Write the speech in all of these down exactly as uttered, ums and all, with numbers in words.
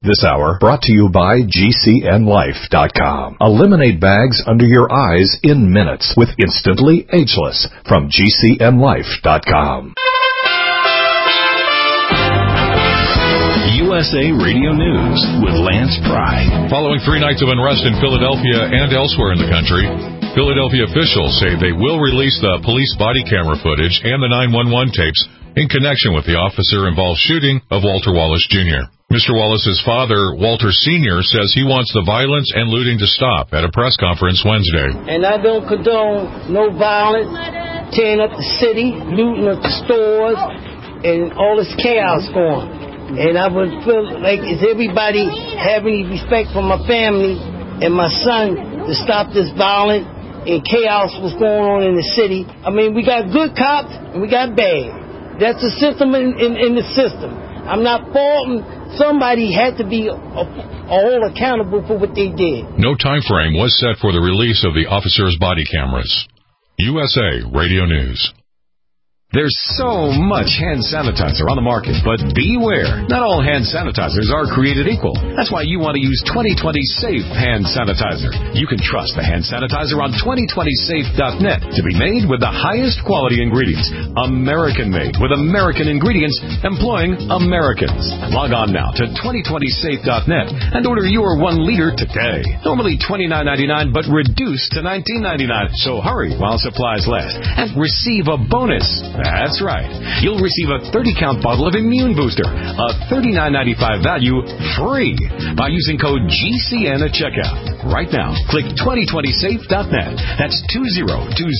This hour brought to you by G C N Life dot com. Eliminate bags under your eyes in minutes with Instantly Ageless from G C N Life dot com. U S A Radio News with Lance Pry. Following three nights of unrest in Philadelphia and elsewhere in the country, Philadelphia officials say they will release the police body camera footage and the nine one one tapes in connection with the officer-involved shooting of Walter Wallace Junior Mister Wallace's father, Walter Senior, says he wants the violence and looting to stop at a press conference Wednesday. And I don't condone no violence, tearing up the city, looting up the stores, and all this chaos going. And I would feel like, is everybody have any respect for my family and my son to stop this violence and chaos what's going on in the city? I mean, we got good cops and we got bad. That's the system in, in, in the system. I'm not faulting. Somebody had to be all accountable for what they did. No time frame was set for the release of the officers' body cameras. U S A Radio News. There's so much hand sanitizer on the market, but beware. Not all hand sanitizers are created equal. That's why you want to use twenty twenty Safe Hand Sanitizer. You can trust the hand sanitizer on twenty twenty safe dot net to be made with the highest quality ingredients. American-made with American ingredients employing Americans. Log on now to twenty twenty safe dot net and order your one liter today. Normally twenty-nine ninety-nine, but reduced to nineteen ninety-nine. So hurry while supplies last and receive a bonus. That's right. You'll receive a thirty count bottle of Immune Booster, a thirty-nine ninety-five value, free by using code G C N at checkout. Right now, click twenty twenty safe dot net. That's twenty twenty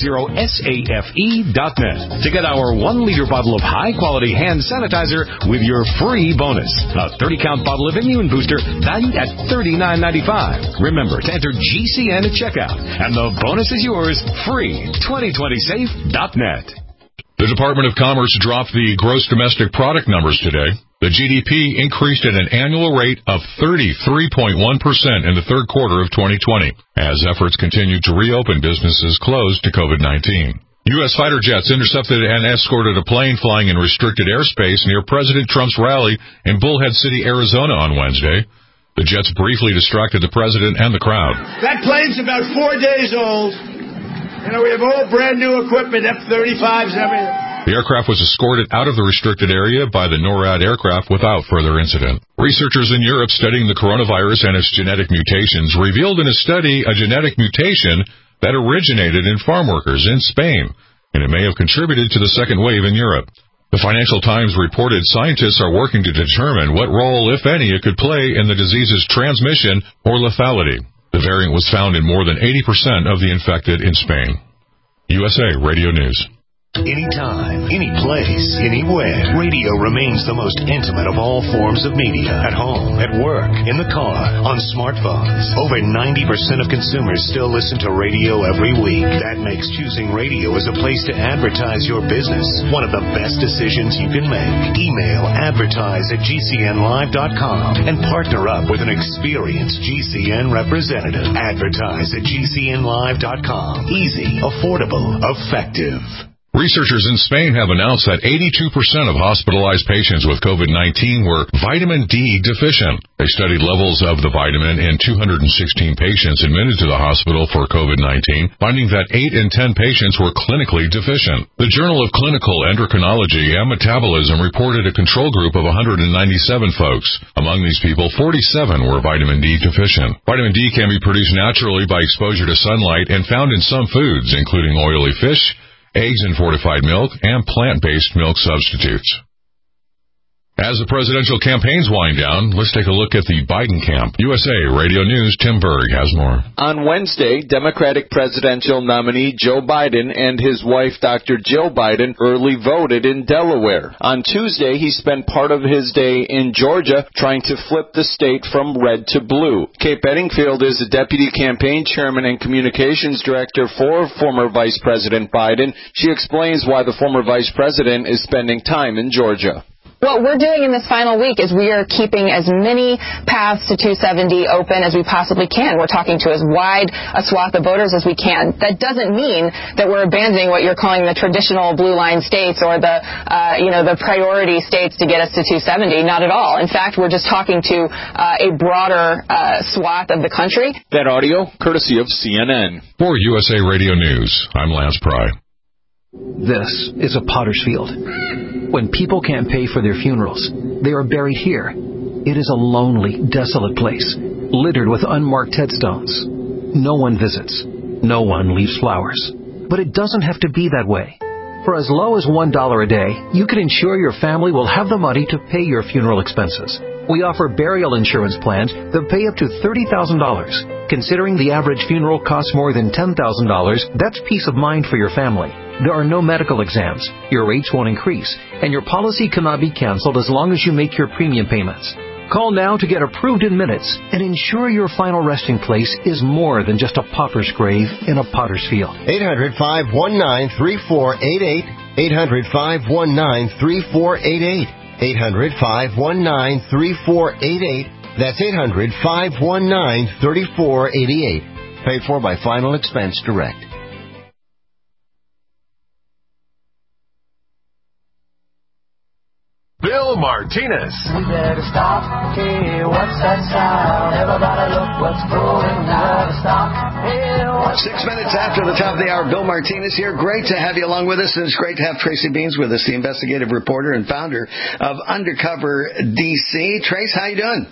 safe dot net to get our one liter bottle of high-quality hand sanitizer with your free bonus. A thirty count bottle of Immune Booster valued at thirty-nine ninety-five. Remember to enter G C N at checkout, and the bonus is yours free. twenty twenty safe dot net. The Department of Commerce dropped the gross domestic product numbers today. The G D P increased at an annual rate of thirty-three point one percent in the third quarter of twenty twenty, as efforts continued to reopen businesses closed to COVID nineteen. U S fighter jets intercepted and escorted a plane flying in restricted airspace near President Trump's rally in Bullhead City, Arizona on Wednesday. The jets briefly distracted the president and the crowd. That plane's about four days old. You know, we have all brand new equipment, F thirty-fives and everything. The aircraft was escorted out of the restricted area by the NORAD aircraft without further incident. Researchers in Europe studying the coronavirus and its genetic mutations revealed in a study a genetic mutation that originated in farm workers in Spain, and it may have contributed to the second wave in Europe. The Financial Times reported scientists are working to determine what role, if any, it could play in the disease's transmission or lethality. The variant was found in more than eighty percent of the infected in Spain. U S A Radio News. Anytime, any place, anywhere, radio remains the most intimate of all forms of media. At home, at work, in the car, on smartphones. Over ninety percent of consumers still listen to radio every week. That makes choosing radio as a place to advertise your business one of the best decisions you can make. Email advertise at G C N Live dot com and partner up with an experienced G C N representative. Advertise at G C N Live dot com. Easy, affordable, effective. Researchers in Spain have announced that eighty-two percent of hospitalized patients with COVID nineteen were vitamin D deficient. They studied levels of the vitamin in two hundred sixteen patients admitted to the hospital for COVID nineteen, finding that eight in ten patients were clinically deficient. The Journal of Clinical Endocrinology and Metabolism reported a control group of one hundred ninety-seven folks. Among these people, forty-seven were vitamin D deficient. Vitamin D can be produced naturally by exposure to sunlight and found in some foods, including oily fish, eggs and fortified milk, and plant-based milk substitutes. As the presidential campaigns wind down, let's take a look at the Biden camp. U S A Radio News, Tim Berg has more. On Wednesday, Democratic presidential nominee Joe Biden and his wife, Doctor Jill Biden, early voted in Delaware. On Tuesday, he spent part of his day in Georgia trying to flip the state from red to blue. Kate Bedingfield is the deputy campaign chairman and communications director for former Vice President Biden. She explains why the former vice president is spending time in Georgia. What we're doing in this final week is we are keeping as many paths to two seventy open as we possibly can. We're talking to as wide a swath of voters as we can. That doesn't mean that we're abandoning what you're calling the traditional blue line states or the, uh, you know, the priority states to get us to two seventy. Not at all. In fact, we're just talking to uh, a broader uh, swath of the country. That audio, courtesy of C N N. For U S A Radio News, I'm Lance Pry. This is a potter's field. When people can't pay for their funerals, they are buried here. It is a lonely, desolate place, littered with unmarked headstones. No one visits. No one leaves flowers. But it doesn't have to be that way. For as low as one dollar a day, you can ensure your family will have the money to pay your funeral expenses. We offer burial insurance plans that pay up to thirty thousand dollars. Considering the average funeral costs more than ten thousand dollars, that's peace of mind for your family. There are no medical exams, your rates won't increase, and your policy cannot be canceled as long as you make your premium payments. Call now to get approved in minutes and ensure your final resting place is more than just a pauper's grave in a potter's field. eight hundred, five one nine, three four eight eight. eight hundred, five one nine, three four eight eight. eight hundred, five one nine, three four eight eight. That's eight hundred, five one nine, three four eight eight. Paid for by Final Expense Direct. Bill Martinez. We better stop. Hey, what's that sound? Everybody look what's going down. Stop. Hey, what's Six minutes after the top of the hour, Bill Martinez here. Great to have you along with us, and it's great to have Tracy Beans with us, the investigative reporter and founder of Undercover D C. Trace, how you doing?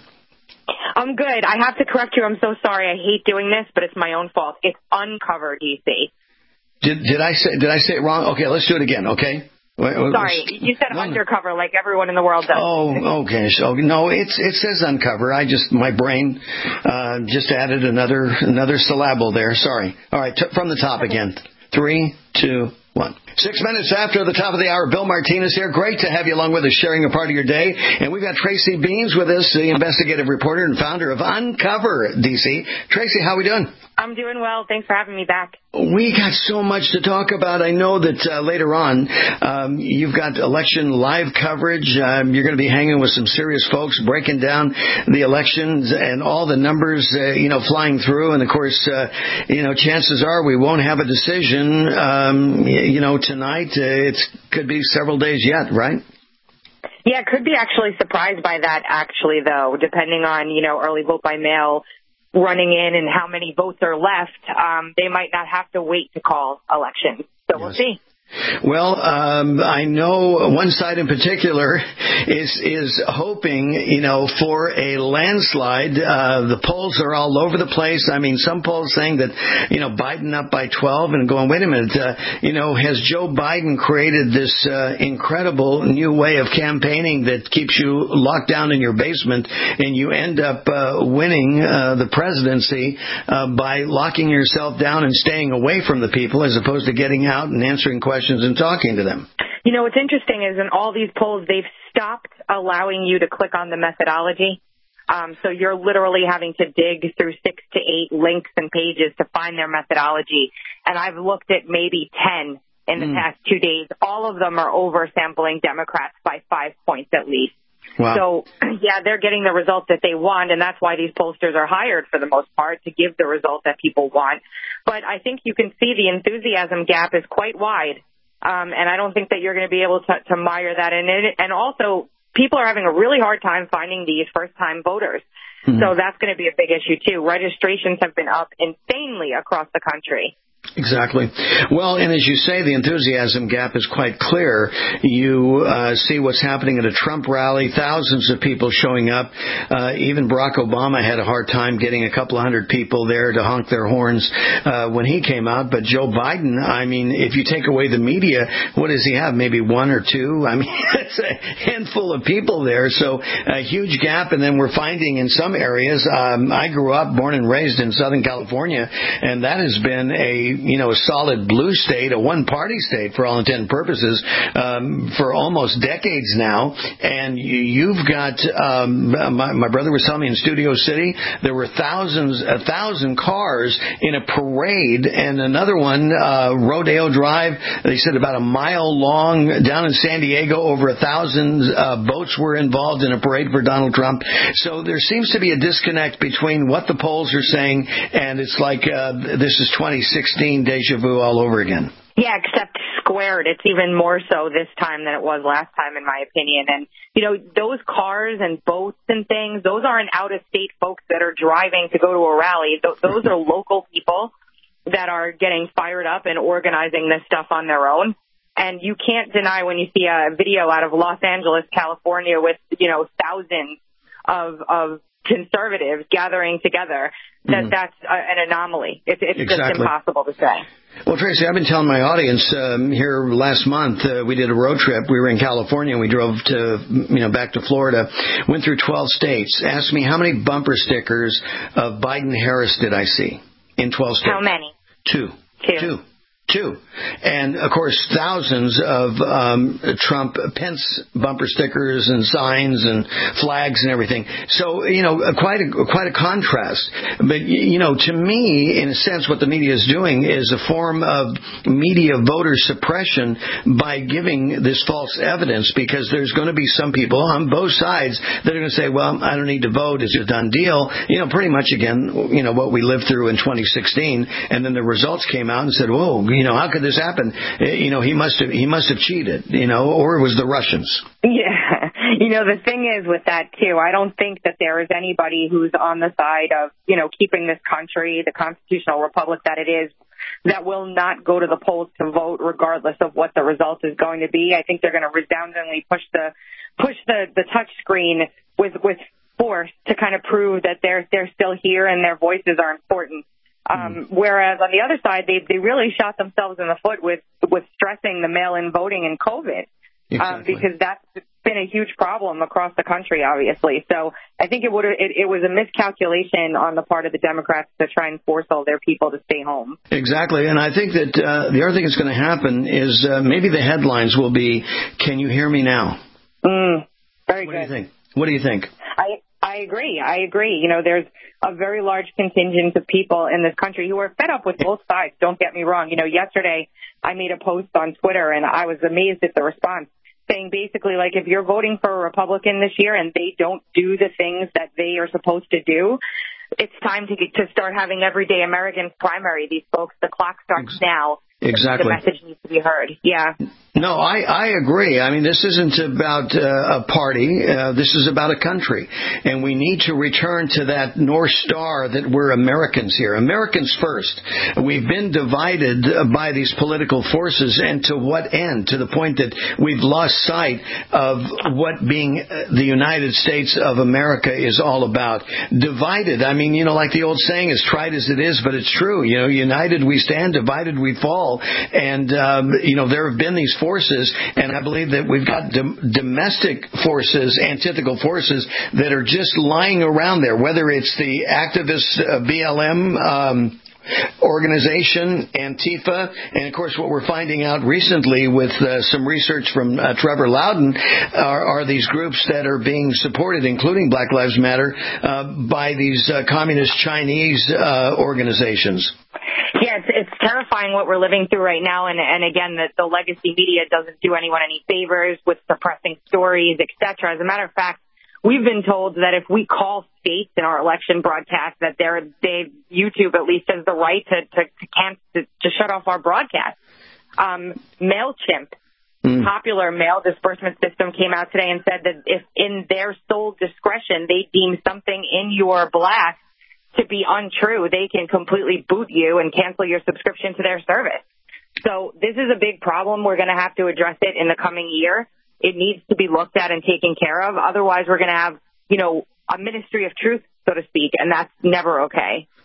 I'm good. I have to correct you. I'm so sorry. I hate doing this, but it's my own fault. It's Uncover D C. Did, did I say did I say it wrong? Okay, let's do it again, okay? Sorry, you said no, undercover like everyone in the world does. Oh, okay. So no, it's it says uncover. I just my brain uh, just added another another syllable there. Sorry. All right, t- from the top again. Three, two, one. Six minutes after the top of the hour, Bill Martinez here. Great to have you along with us, sharing a part of your day. And we've got Tracy Beans with us, the investigative reporter and founder of Uncover D C. Tracy, how we doing? I'm doing well. Thanks for having me back. We got so much to talk about. I know that uh, later on um, you've got election live coverage. Um, you're going to be hanging with some serious folks, breaking down the elections and all the numbers, uh, you know, flying through. And, of course, uh, you know, chances are we won't have a decision, um, you know, tonight. Uh, it could be several days yet, right? Yeah, could be actually surprised by that, actually, though, depending on, you know, early vote by mail running in and how many votes are left. Um, they might not have to wait to call elections. So yes. We'll see. Well, um, I know one side in particular is is hoping, you know, for a landslide. Uh, the polls are all over the place. I mean, some polls saying that, you know, Biden up by twelve and going, wait a minute, uh, you know, has Joe Biden created this uh, incredible new way of campaigning that keeps you locked down in your basement and you end up uh, winning uh, the presidency uh, by locking yourself down and staying away from the people as opposed to getting out and answering questions and talking to them? You know, what's interesting is in all these polls, they've stopped allowing you to click on the methodology. Um, so you're literally having to dig through six to eight links and pages to find their methodology. And I've looked at maybe ten in the mm. past two days. All of them are oversampling Democrats by five points at least. Wow. So, yeah, they're getting the results that they want, and that's why these pollsters are hired for the most part, to give the result that people want. But I think you can see the enthusiasm gap is quite wide. Um, and I don't think that you're going to be able to, to mire that in it. And also, people are having a really hard time finding these first-time voters. Mm-hmm. So that's going to be a big issue, too. Registrations have been up insanely across the country. Exactly. Well, and as you say, the enthusiasm gap is quite clear. You uh, see what's happening at a Trump rally, thousands of people showing up. Uh, even Barack Obama had a hard time getting a couple of hundred people there to honk their horns uh, when he came out. But Joe Biden, I mean, if you take away the media, what does he have? Maybe one or two? I mean, it's a handful of people there. So a huge gap. And then we're finding in some areas, um, I grew up, born and raised in Southern California, and that has been a you know, a solid blue state, a one-party state for all intent and purposes, um, for almost decades now. And you've got, um, my, my brother was telling me in Studio City, there were thousands, a thousand cars in a parade, and another one, uh, Rodeo Drive, they said about a mile long down in San Diego, over a thousand uh, boats were involved in a parade for Donald Trump. So there seems to be a disconnect between what the polls are saying, and it's like uh, this is twenty sixteen deja vu all over again. Yeah, except squared. It's even more so this time than it was last time, in my opinion. And, you know, those cars and boats and things, those aren't out-of-state folks that are driving to go to a rally. Those are local people that are getting fired up and organizing this stuff on their own. And you can't deny when you see a video out of Los Angeles, California, with, you know, thousands of of conservatives gathering together, that mm. that's a, an anomaly. It's, it's exactly. just impossible to say. Well, Tracy, I've been telling my audience um, here last month, uh, we did a road trip. We were in California, and we drove to, you know, back to Florida, went through twelve states. Asked me how many bumper stickers of Biden-Harris did I see in twelve states? How many? Two. Two. Two. Two. And, of course, thousands of um, Trump-Pence bumper stickers and signs and flags and everything. So, you know, quite a, quite a contrast. But, you know, to me, in a sense, what the media is doing is a form of media voter suppression by giving this false evidence, because there's going to be some people on both sides that are going to say, well, I don't need to vote. It's a done deal. You know, pretty much, again, you know, what we lived through in twenty sixteen. And then the results came out and said, whoa, you know, how could this happen? You know, he must have he must have cheated, you know, or it was the Russians. Yeah. You know, the thing is with that, too, I don't think that there is anybody who's on the side of, you know, keeping this country, the constitutional republic that it is, that will not go to the polls to vote regardless of what the result is going to be. I think they're going to resoundingly push the push the, the touch screen with, with force to kind of prove that they're they're still here and their voices are important. Um, whereas on the other side, they they really shot themselves in the foot with with stressing the mail-in voting and COVID, exactly. um, because that's been a huge problem across the country, obviously. So I think it would it, it was a miscalculation on the part of the Democrats to try and force all their people to stay home. Exactly, and I think that uh, the other thing that's going to happen is uh, maybe the headlines will be, "Can you hear me now?" Mm, very what good. What do you think? What do you think? I. I agree. I agree. You know, there's a very large contingent of people in this country who are fed up with both sides. Don't get me wrong. You know, yesterday I made a post on Twitter and I was amazed at the response, saying basically, like, if you're voting for a Republican this year and they don't do the things that they are supposed to do, it's time to get, to start having everyday Americans primary these folks. The clock starts now. Exactly. The message needs to be heard. Yeah. No, I, I agree. I mean, this isn't about uh, a party. Uh, this is about a country. And we need to return to that North Star that we're Americans here. Americans first. We've been divided by these political forces, and to what end? To the point that we've lost sight of what being the United States of America is all about. Divided. I mean, you know, like the old saying is, trite as it is, but it's true. You know, united we stand, divided we fall. And, um, you know, there have been these forces, and I believe that we've got dom- domestic forces, antithetical forces, that are just lying around there, whether it's the activist uh, B L M um, organization, Antifa, and, of course, what we're finding out recently with uh, some research from uh, Trevor Loudon are, are these groups that are being supported, including Black Lives Matter, uh, by these uh, communist Chinese uh, organizations. Yeah, it's, it's terrifying what we're living through right now. And, and again, the, the legacy media doesn't do anyone any favors with suppressing stories, et cetera. As a matter of fact, we've been told that if we call states in our election broadcast, that they're, they, YouTube at least has the right to, to, to, camp, to, to shut off our broadcast. Um, MailChimp, mm. popular mail disbursement system, came out today and said that if in their sole discretion they deem something in your blast to be untrue, they can completely boot you and cancel your subscription to their service. So this is a big problem. We're going to have to address it in the coming year. It needs to be looked at and taken care of. Otherwise, we're going to have, you know, a ministry of truth, so to speak, and that's never okay.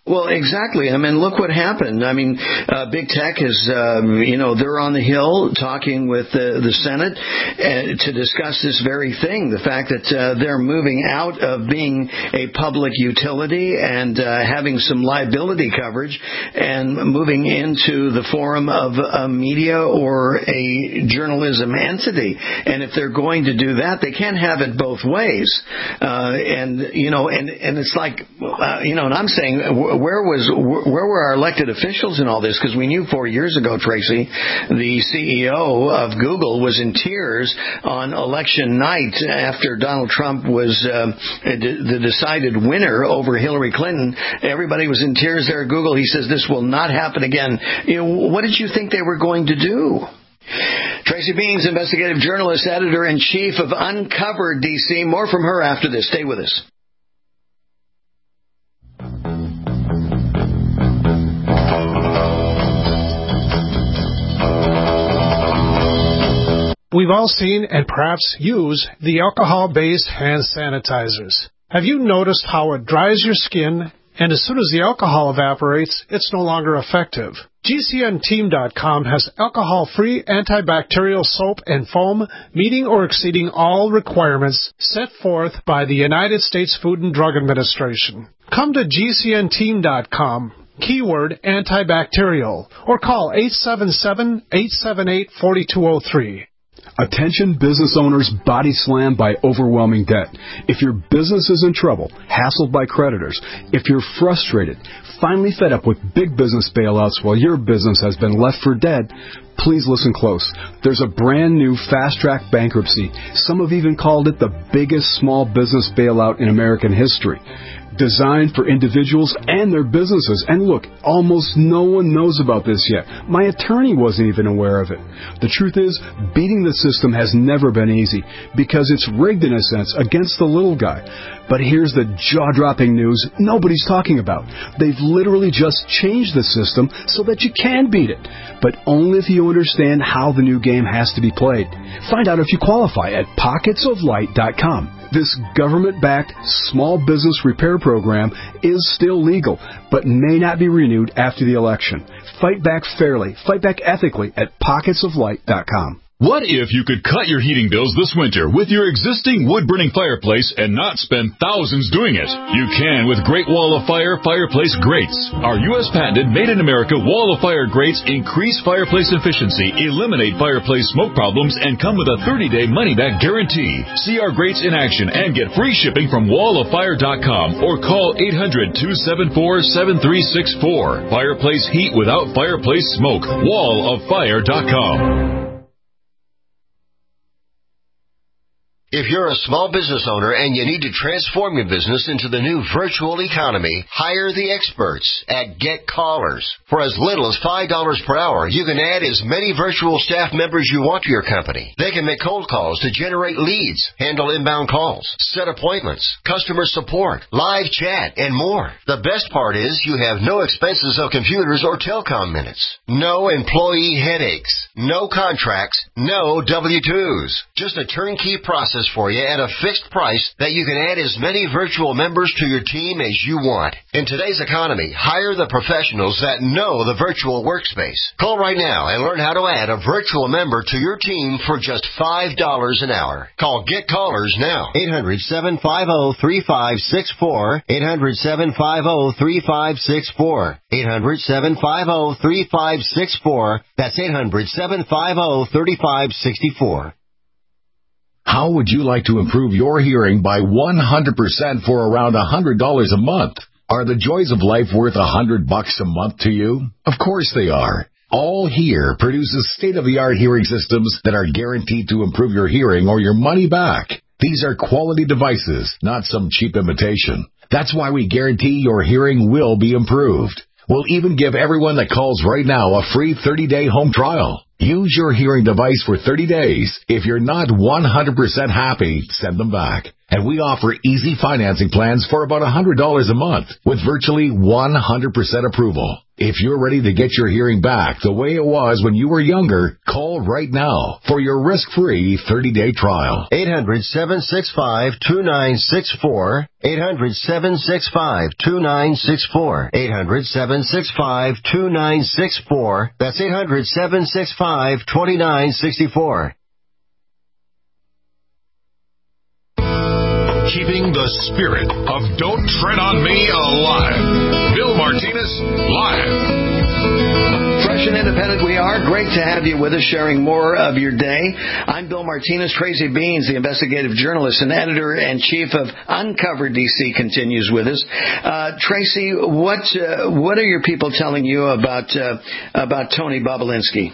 Well, exactly. I mean, look what happened. I mean, uh, big tech is, um, you know, they're on the Hill talking with uh, the Senate uh, to discuss this very thing, the fact that uh, they're moving out of being a public utility and uh, having some liability coverage and moving into the forum of a media or a journalism entity. And if they're going to do that, they can't have it both ways. Uh, and, you know, and, and it's like, uh, you know, and I'm saying, where was where were our elected officials in all this? Because we knew four years ago, Tracy, the C E O of Google was in tears on election night after Donald Trump was uh, the decided winner over Hillary Clinton. Everybody was in tears there at Google. He says this will not happen again. You know, what did you think they were going to do? Tracy Beans, investigative journalist, editor-in-chief of Uncovered D C. More from her after this. Stay with us. We've all seen and perhaps use the alcohol-based hand sanitizers. Have you noticed how it dries your skin, and as soon as the alcohol evaporates, it's no longer effective? G C N Team dot com has alcohol-free antibacterial soap and foam meeting or exceeding all requirements set forth by the United States Food and Drug Administration. Come to G C N Team dot com. Keyword antibacterial, or call eight seven seven, eight seven eight, four two zero three. Attention business owners body slammed by overwhelming debt. If your business is in trouble, hassled by creditors, if you're frustrated, finally fed up with big business bailouts while your business has been left for dead, please listen close. There's a brand new fast-track bankruptcy. Some have even called it the biggest small business bailout in American history. Designed for individuals and their businesses. And look, almost no one knows about this yet. My attorney wasn't even aware of it. The truth is, beating the system has never been easy because it's rigged in a sense against the little guy. But here's the jaw-dropping news nobody's talking about. They've literally just changed the system so that you can beat it, but only if you understand how the new game has to be played. Find out if you qualify at pockets of light dot com. This government-backed small business repair program is still legal, but may not be renewed after the election. Fight back fairly, fight back ethically at pockets of light dot com. What if you could cut your heating bills this winter with your existing wood-burning fireplace and not spend thousands doing it? You can with Great Wall of Fire fireplace grates. Our U S patented made-in-America Wall of Fire grates increase fireplace efficiency, eliminate fireplace smoke problems, and come with a thirty-day money-back guarantee. See our grates in action and get free shipping from wall of fire dot com or call eight hundred, two seven four, seven three six four. Fireplace heat without fireplace smoke. wall of fire dot com. If you're a small business owner and you need to transform your business into the new virtual economy, hire the experts at Get Callers. For as little as five dollars per hour, you can add as many virtual staff members you want to your company. They can make cold calls to generate leads, handle inbound calls, set appointments, customer support, live chat, and more. The best part is you have no expenses of computers or telecom minutes. No employee headaches. No contracts. No W two's. Just a turnkey process for you at a fixed price that you can add as many virtual members to your team as you want. In today's economy, hire the professionals that know the virtual workspace. Call right now and learn how to add a virtual member to your team for just five dollars an hour. Call Get Callers now. eight hundred, seven five zero, three five six four. eight hundred, seven five zero, three five six four. eight hundred, seven five zero, three five six four. That's eight hundred, seven five zero, three five six four. How would you like to improve your hearing by one hundred percent for around one hundred dollars a month? Are the joys of life worth one hundred bucks a month to you? Of course they are. All Hear produces state-of-the-art hearing systems that are guaranteed to improve your hearing or your money back. These are quality devices, not some cheap imitation. That's why we guarantee your hearing will be improved. We'll even give everyone that calls right now a free thirty-day home trial. Use your hearing device for thirty days. If you're not one hundred percent happy, send them back. And we offer easy financing plans for about one hundred dollars a month with virtually one hundred percent approval. If you're ready to get your hearing back the way it was when you were younger, call right now for your risk-free thirty-day trial. eight hundred, seven six five, two nine six four. eight hundred, seven six five, two nine six four. eight hundred, seven six five, two nine six four. That's eight hundred, seven six five, two nine six four. Keeping the spirit of Don't Tread on Me alive. Bill Martinez, live. Fresh and independent we are. Great to have you with us, sharing more of your day. I'm Bill Martinez. Tracy Beans, the investigative journalist and editor-in-chief of Uncover D C, continues with us. Uh, Tracy, what uh, what are your people telling you about uh, about Tony Bobulinski?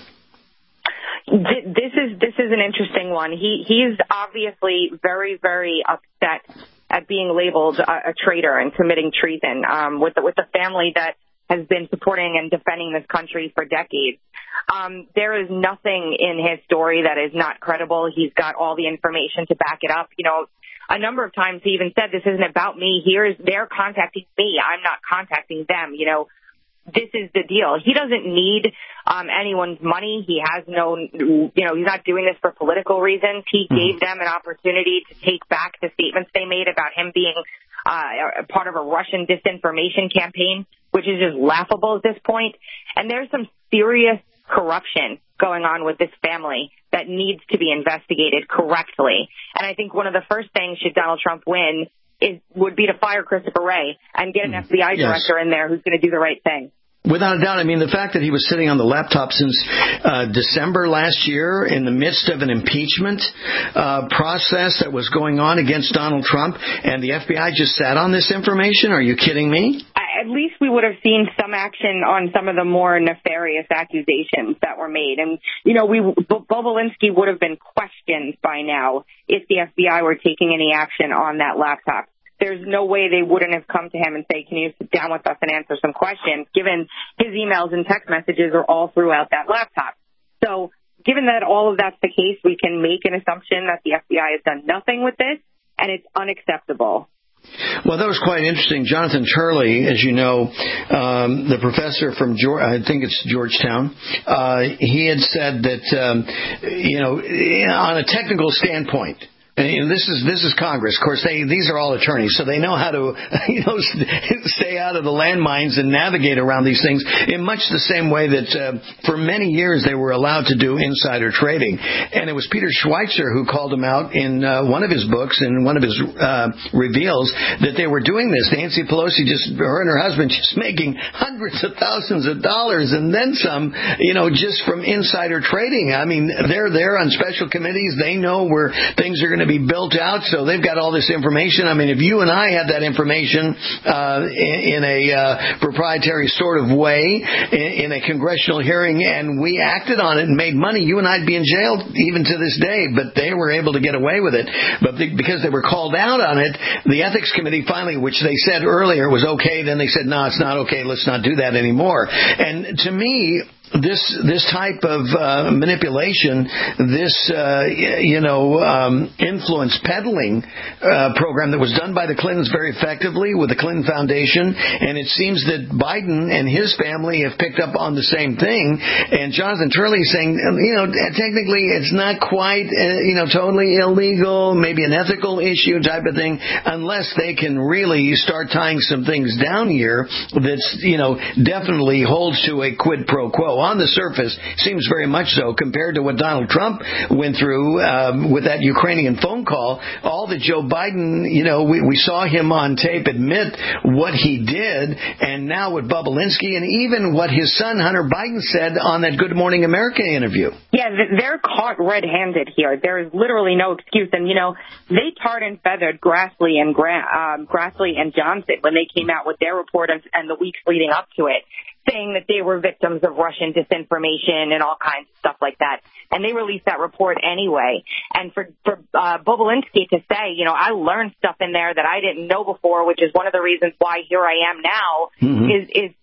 This is this is an interesting one. He he's obviously very very upset at being labeled a, a traitor and committing treason um, with the, with the family that has been supporting and defending this country for decades. Um, there is nothing in his story that is not credible. He's got all the information to back it up. You know, a number of times he even said, "This isn't about me. Here's they're contacting me. I'm not contacting them." You know. This is the deal. He doesn't need um, anyone's money. He has no, you know, he's not doing this for political reasons. He mm-hmm. gave them an opportunity to take back the statements they made about him being uh, a part of a Russian disinformation campaign, which is just laughable at this point. And there's some serious corruption going on with this family that needs to be investigated correctly. And I think one of the first things, should Donald Trump win, is would be to fire Christopher Wray and get an F B I director yes. in there who's going to do the right thing. Without a doubt. I mean, the fact that he was sitting on the laptop since uh, December last year in the midst of an impeachment uh, process that was going on against Donald Trump, and the F B I just sat on this information? Are you kidding me? At least we would have seen some action on some of the more nefarious accusations that were made. And, you know, we Bobulinski would have been questioned by now if the F B I were taking any action on that laptop. There's no way they wouldn't have come to him and say, "Can you sit down with us and answer some questions?" given his emails and text messages are all throughout that laptop. So given that all of that's the case, we can make an assumption that the F B I has done nothing with this, and it's unacceptable. Well, that was quite interesting. Jonathan Turley, as you know, um, the professor from, George, I think it's Georgetown, uh, he had said that, um, you know, on a technical standpoint, and this is this is Congress. Of course, they these are all attorneys, so they know how to you know stay out of the landmines and navigate around these things in much the same way that uh, for many years they were allowed to do insider trading. And it was Peter Schweitzer who called them out in uh, one of his books, in one of his uh, reveals, that they were doing this. Nancy Pelosi, just her and her husband, just making hundreds of thousands of dollars and then some, you know, just from insider trading. I mean, they're there on special committees. They know where things are going to be built out, so they've got all this information. I mean, if you and I had that information uh, in, in a uh, proprietary sort of way in, in a congressional hearing, and we acted on it and made money, you and I'd be in jail even to this day. But they were able to get away with it. But the, because they were called out on it, the ethics committee finally, which they said earlier was okay, then they said, no, it's not okay, let's not do that anymore. And to me, This this type of uh, manipulation, this uh, you know um, influence peddling uh, program that was done by the Clintons very effectively with the Clinton Foundation, and it seems that Biden and his family have picked up on the same thing. And Jonathan Turley saying, you know, technically it's not quite uh, you know totally illegal, maybe an ethical issue type of thing, unless they can really start tying some things down here that's you know definitely holds to a quid pro quo. On the surface, seems very much so compared to what Donald Trump went through um, with that Ukrainian phone call. All that Joe Biden, you know, we, we saw him on tape admit what he did, and now with Bobulinski, and even what his son Hunter Biden said on that Good Morning America interview. Yeah, they're caught red-handed here. There is literally no excuse. And, you know, they tarred and feathered Grassley and, Gra- um, Grassley and Johnson when they came out with their report and, and the weeks leading up to it, saying that they were victims of Russian disinformation and all kinds of stuff like that. And they released that report anyway. And for, for uh, Bobulinski to say, you know, I learned stuff in there that I didn't know before, which is one of the reasons why here I am now, mm-hmm. is, is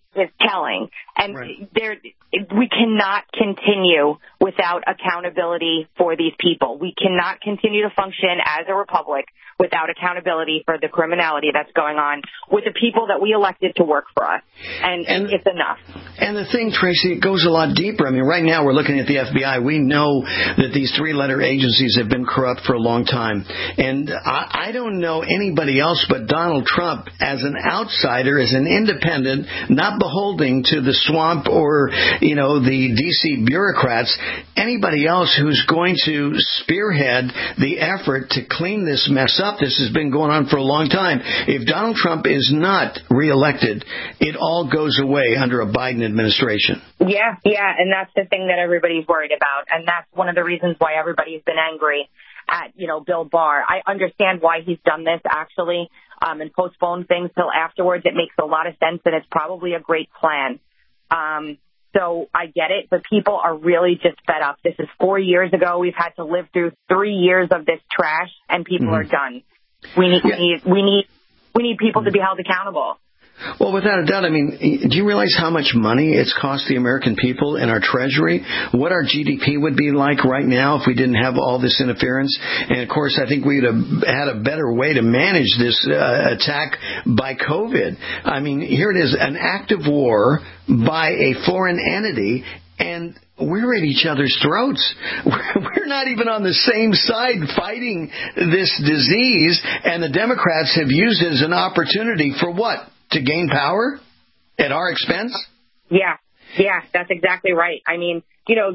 is telling. And right. there, we cannot continue without accountability for these people. We cannot continue to function as a republic without accountability for the criminality that's going on with the people that we elected to work for us. And, and it's enough. And the thing, Tracy, it goes a lot deeper. I mean, right now we're looking at the F B I. We know that these three-letter agencies have been corrupt for a long time. And I, I don't know anybody else but Donald Trump as an outsider, as an independent, not beholding to the swamp or, you know, the D C bureaucrats, anybody else who's going to spearhead the effort to clean this mess up. This has been going on for a long time. If Donald Trump is not reelected, it all goes away under a Biden administration. Yeah, yeah, and that's the thing that everybody's worried about, and that's one of the reasons why everybody's been angry at, you know, Bill Barr. I understand why he's done this, actually, um, and postponed things till afterwards. It makes a lot of sense, and it's probably a great plan. Um, so I get it, but people are really just fed up. This is four years ago. We've had to live through three years of this trash, and people mm-hmm. are done. We need, yeah. we need, we need, we need people to be held accountable. Well, without a doubt, I mean, do you realize how much money it's cost the American people in our treasury? What our G D P would be like right now if we didn't have all this interference? And, of course, I think we would have had a better way to manage this uh, attack by COVID. I mean, here it is, an act of war by a foreign entity, and we're at each other's throats. We're not even on the same side fighting this disease, and the Democrats have used it as an opportunity for what? To gain power at our expense? Yeah, yeah, that's exactly right. I mean, you know,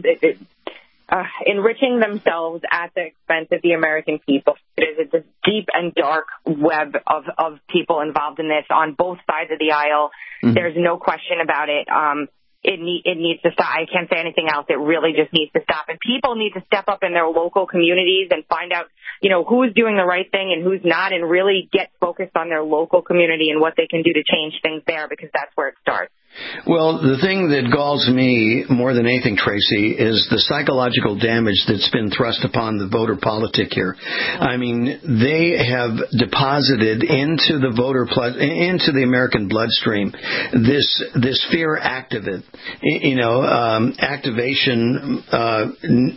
uh, enriching themselves at the expense of the American people. There's a deep and dark web of, of people involved in this on both sides of the aisle. Mm-hmm. There's no question about it. Um, It, need, it needs to stop. I can't say anything else. It really just needs to stop. And people need to step up in their local communities and find out, you know, who's doing the right thing and who's not, and really get focused on their local community and what they can do to change things there, because that's where it starts. Well, the thing that galls me more than anything, Tracy, is the psychological damage that's been thrust upon the voter politic here. I mean, they have deposited into the voter, into the American bloodstream, this this fear activate, you know, um, activation uh,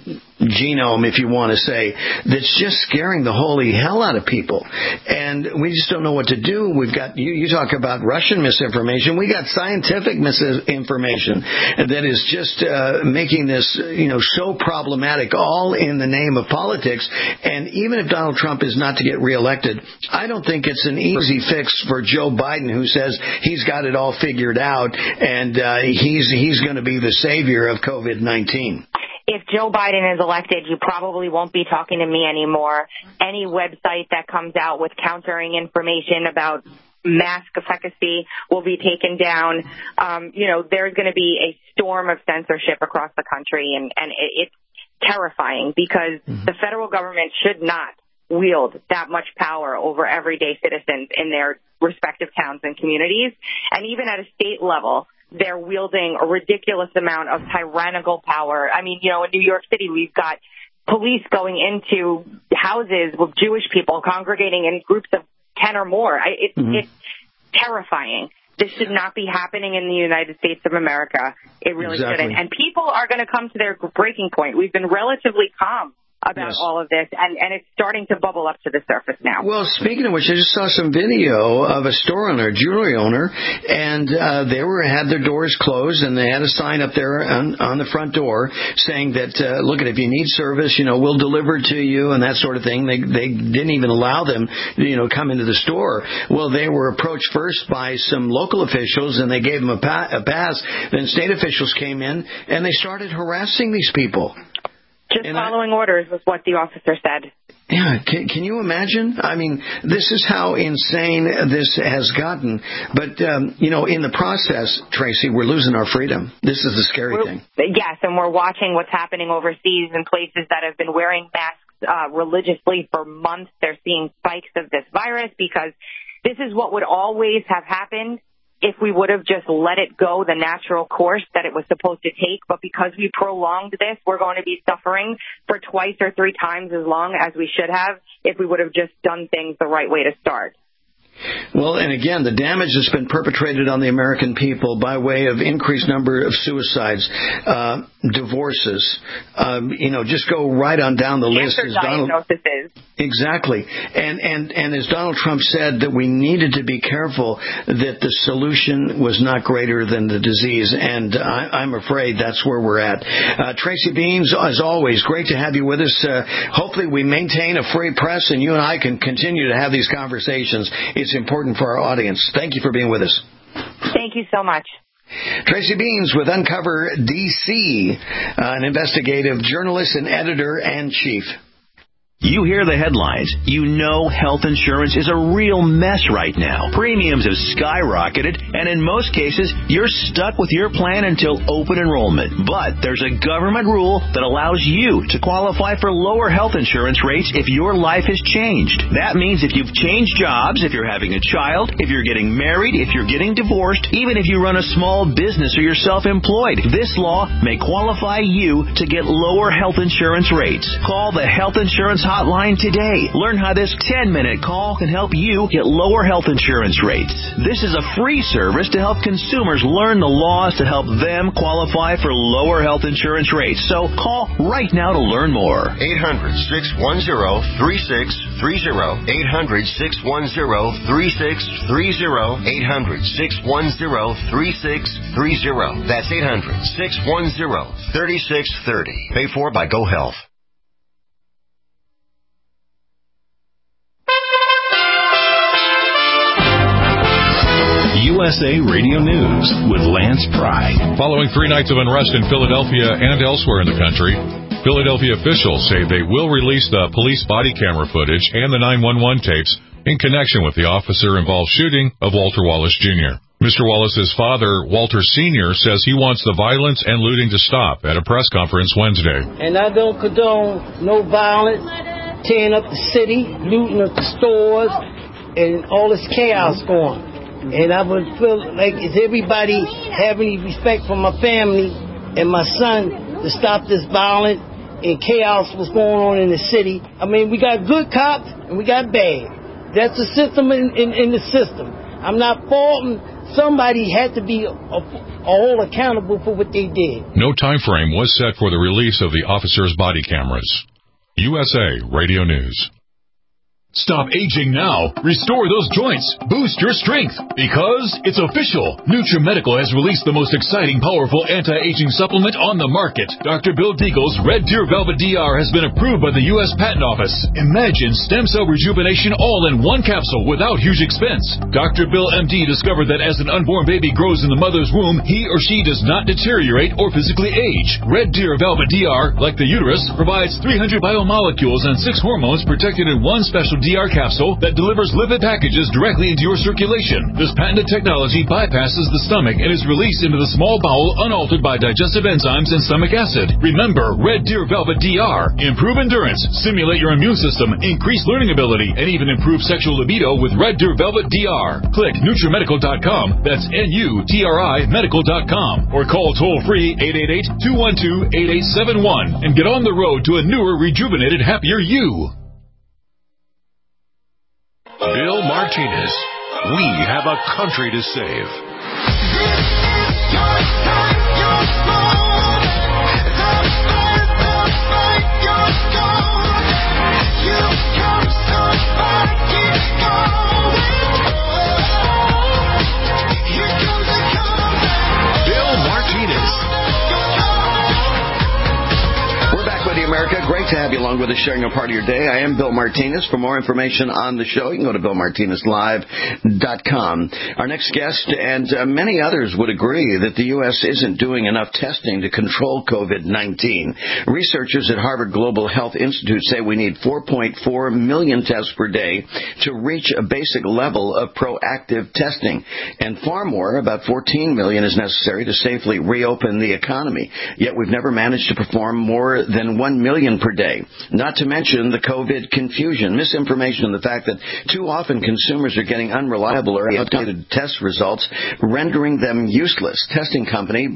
genome, if you want to say, that's just scaring the holy hell out of people. And we just don't know what to do. We've got, you, you talk about Russian misinformation. We got scientific misinformation that is just uh, making this, you know, so problematic, all in the name of politics. And even if Donald Trump is not to get reelected, I don't think it's an easy fix for Joe Biden, who says he's got it all figured out and uh, he's he's going to be the savior of COVID nineteen. If Joe Biden is elected, you probably won't be talking to me anymore. Any website that comes out with countering information about mask efficacy will be taken down. Um, you know, there's going to be a storm of censorship across the country, and, and it, it's terrifying, because mm-hmm. the federal government should not wield that much power over everyday citizens in their respective towns and communities. And even at a state level, they're wielding a ridiculous amount of tyrannical power. I mean, you know, in New York City, we've got police going into houses with Jewish people congregating in groups of ten or more. I, it, mm-hmm. It's terrifying. This should not be happening in the United States of America. It really exactly. shouldn't. And people are going to come to their breaking point. We've been relatively calm about yes. all of this, and, and it's starting to bubble up to the surface now. Well, speaking of which, I just saw some video of a store owner, a jewelry owner, and uh, they were had their doors closed, and they had a sign up there on, on the front door saying that, uh, look, if you need service, you know, we'll deliver to you, and that sort of thing. They they didn't even allow them, you know, come into the store. Well, they were approached first by some local officials, and they gave them a, pa- a pass. Then state officials came in, and they started harassing these people. Just and following I, orders was what the officer said. Yeah, can, can you imagine? I mean, this is how insane this has gotten. But, um, you know, in the process, Tracy, we're losing our freedom. This is the scary we're, thing. Yes, and we're watching what's happening overseas in places that have been wearing masks uh, religiously for months. They're seeing spikes of this virus, because this is what would always have happened if we would have just let it go the natural course that it was supposed to take. But because we prolonged this, we're going to be suffering for twice or three times as long as we should have if we would have just done things the right way to start. Well, and again, the damage that's been perpetrated on the American people by way of increased number of suicides, uh, divorces, um, you know, just go right on down the list. Cancer diagnoses. Exactly. And, and, and as Donald Trump said, that we needed to be careful that the solution was not greater than the disease. And I, I'm afraid that's where we're at. Uh, Tracy Beans, as always, great to have you with us. Uh, hopefully we maintain a free press and you and I can continue to have these conversations. It's important for our audience. Thank you for being with us. Thank you so much. Tracy Beans with Uncover D C, uh, an investigative journalist and editor-in-chief. You hear the headlines. You know health insurance is a real mess right now. Premiums have skyrocketed, and in most cases, you're stuck with your plan until open enrollment. But there's a government rule that allows you to qualify for lower health insurance rates if your life has changed. That means if you've changed jobs, if you're having a child, if you're getting married, if you're getting divorced, even if you run a small business or you're self-employed, this law may qualify you to get lower health insurance rates. Call the Health Insurance Hotline today. Learn how this ten-minute call can help you get lower health insurance rates. This is a free service to help consumers learn the laws to help them qualify for lower health insurance rates. So call right now to learn more. eight hundred, six one zero, three six three zero. eight hundred, six one zero, three six three zero. eight hundred, six one zero, three six three zero. That's eight hundred, six one zero, three six three zero. Paid for by GoHealth. U S A Radio News with Lance Pry. Following three nights of unrest in Philadelphia and elsewhere in the country, Philadelphia officials say they will release the police body camera footage and the nine one one tapes in connection with the officer-involved shooting of Walter Wallace Junior Mister Wallace's father, Walter Senior, says he wants the violence and looting to stop at a press conference Wednesday. And I don't condone no violence, tearing up the city, looting up the stores, and all this chaos going. And I would feel like, is everybody have any respect for my family and my son to stop this violence and chaos what's going on in the city? I mean, we got good cops and we got bad. That's the system in, in, in the system. I'm not faulting. Somebody had to be all accountable for what they did. No time frame was set for the release of the officers' body cameras. U S A Radio News. Stop aging now. Restore those joints. Boost your strength. Because it's official. NutriMedical has released the most exciting, powerful anti-aging supplement on the market. Doctor Bill Deagle's Red Deer Velvet D R has been approved by the U S Patent Office. Imagine stem cell rejuvenation all in one capsule without huge expense. Doctor Bill M D discovered that as an unborn baby grows in the mother's womb, he or she does not deteriorate or physically age. Red Deer Velvet D R, like the uterus, provides three hundred biomolecules and six hormones protected in one special D R capsule that delivers lipid packages directly into your circulation. This patented technology bypasses the stomach and is released into the small bowel unaltered by digestive enzymes and stomach acid. Remember, Red Deer Velvet D R. Improve endurance, stimulate your immune system, increase learning ability, and even improve sexual libido with Red Deer Velvet D R. Click NutriMedical dot com. That's N U T R I medical dot com. Or call toll-free eight eight eight, two one two, eight eight seven one and get on the road to a newer, rejuvenated, happier you. Bill Martinez. We have a country to save. Bill Martinez. We're back with you, America. Great to have you along with us, sharing a part of your day. I am Bill Martinez. For more information on the show, you can go to bill martinez live dot com. Our next guest and uh, many others would agree that the U S isn't doing enough testing to control COVID nineteen. Researchers at Harvard Global Health Institute say we need four point four million tests per day to reach a basic level of proactive testing. And far more, about fourteen million, is necessary to safely reopen the economy. Yet we've never managed to perform more than one million per day. Not to mention the COVID confusion, misinformation, and the fact that too often consumers are getting unreliable or outdated test results, rendering them useless. Testing company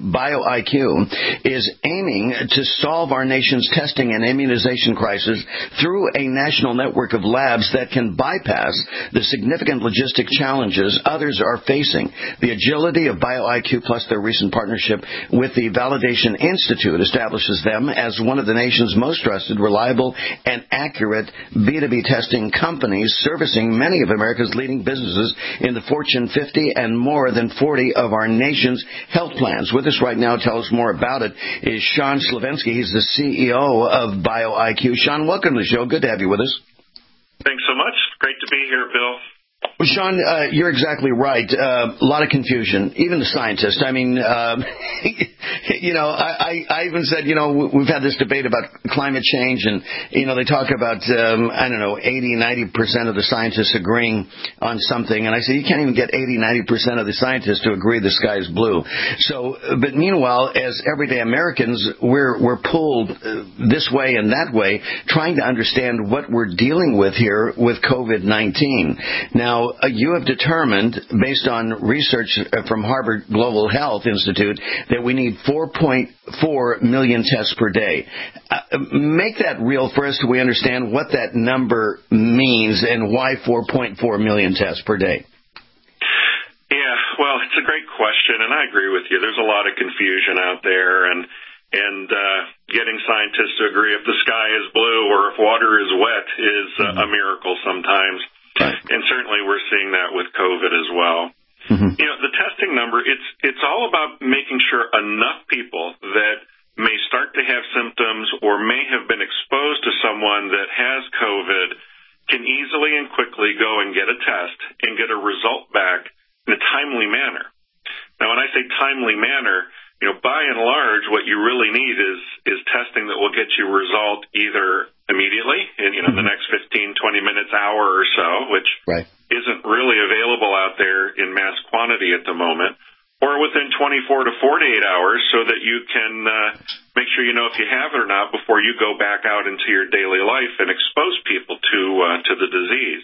BioIQ is aiming to solve our nation's testing and immunization crisis through a national network of labs that can bypass the significant logistic challenges others are facing. The agility of BioIQ plus their recent partnership with the Validation Institute establishes them as one of the nation's most trusted, reliable, and accurate B two B testing companies, servicing many of America's leading businesses in the Fortune fifty and more than forty of our nation's health plans. With us right now, tell us more about it, is Sean Slavensky. He's the C E O of BioIQ. Sean, welcome to the show. Good to have you with us. Thanks so much. Great to be here, Bill. Well, Sean, uh, you're exactly right. Uh, a lot of confusion, even the scientists. I mean, uh, you know, I, I even said, you know, we've had this debate about climate change, and, you know, they talk about, um, I don't know, eighty, ninety percent of the scientists agreeing on something. And I said, you can't even get eighty, ninety percent of the scientists to agree the sky is blue. So, but meanwhile, as everyday Americans, we're, we're pulled this way and that way, trying to understand what we're dealing with here with COVID nineteen. Now, uh, you have determined, based on research from Harvard Global Health Institute, that we need four point four million tests per day. Uh, make that real for us so we understand what that number means and why four point four million tests per day. Yeah, well, it's a great question, and I agree with you. There's a lot of confusion out there, and and uh, getting scientists to agree if the sky is blue or if water is wet is uh, mm-hmm. a miracle sometimes. Right. And certainly we're seeing that with COVID as well. Mm-hmm. You know, the testing number, it's it's all about making sure enough people that may start to have symptoms or may have been exposed to someone that has COVID can easily and quickly go and get a test and get a result back in a timely manner. Now, when I say timely manner, you know, by and large, what you really need is is testing that will get you a result either immediately, in, you know, the next fifteen, twenty minutes, hour or so, which right. isn't really available out there in mass quantity at the moment, or within twenty-four to forty-eight hours so that you can uh, make sure you know if you have it or not before you go back out into your daily life and expose people to uh, to the disease.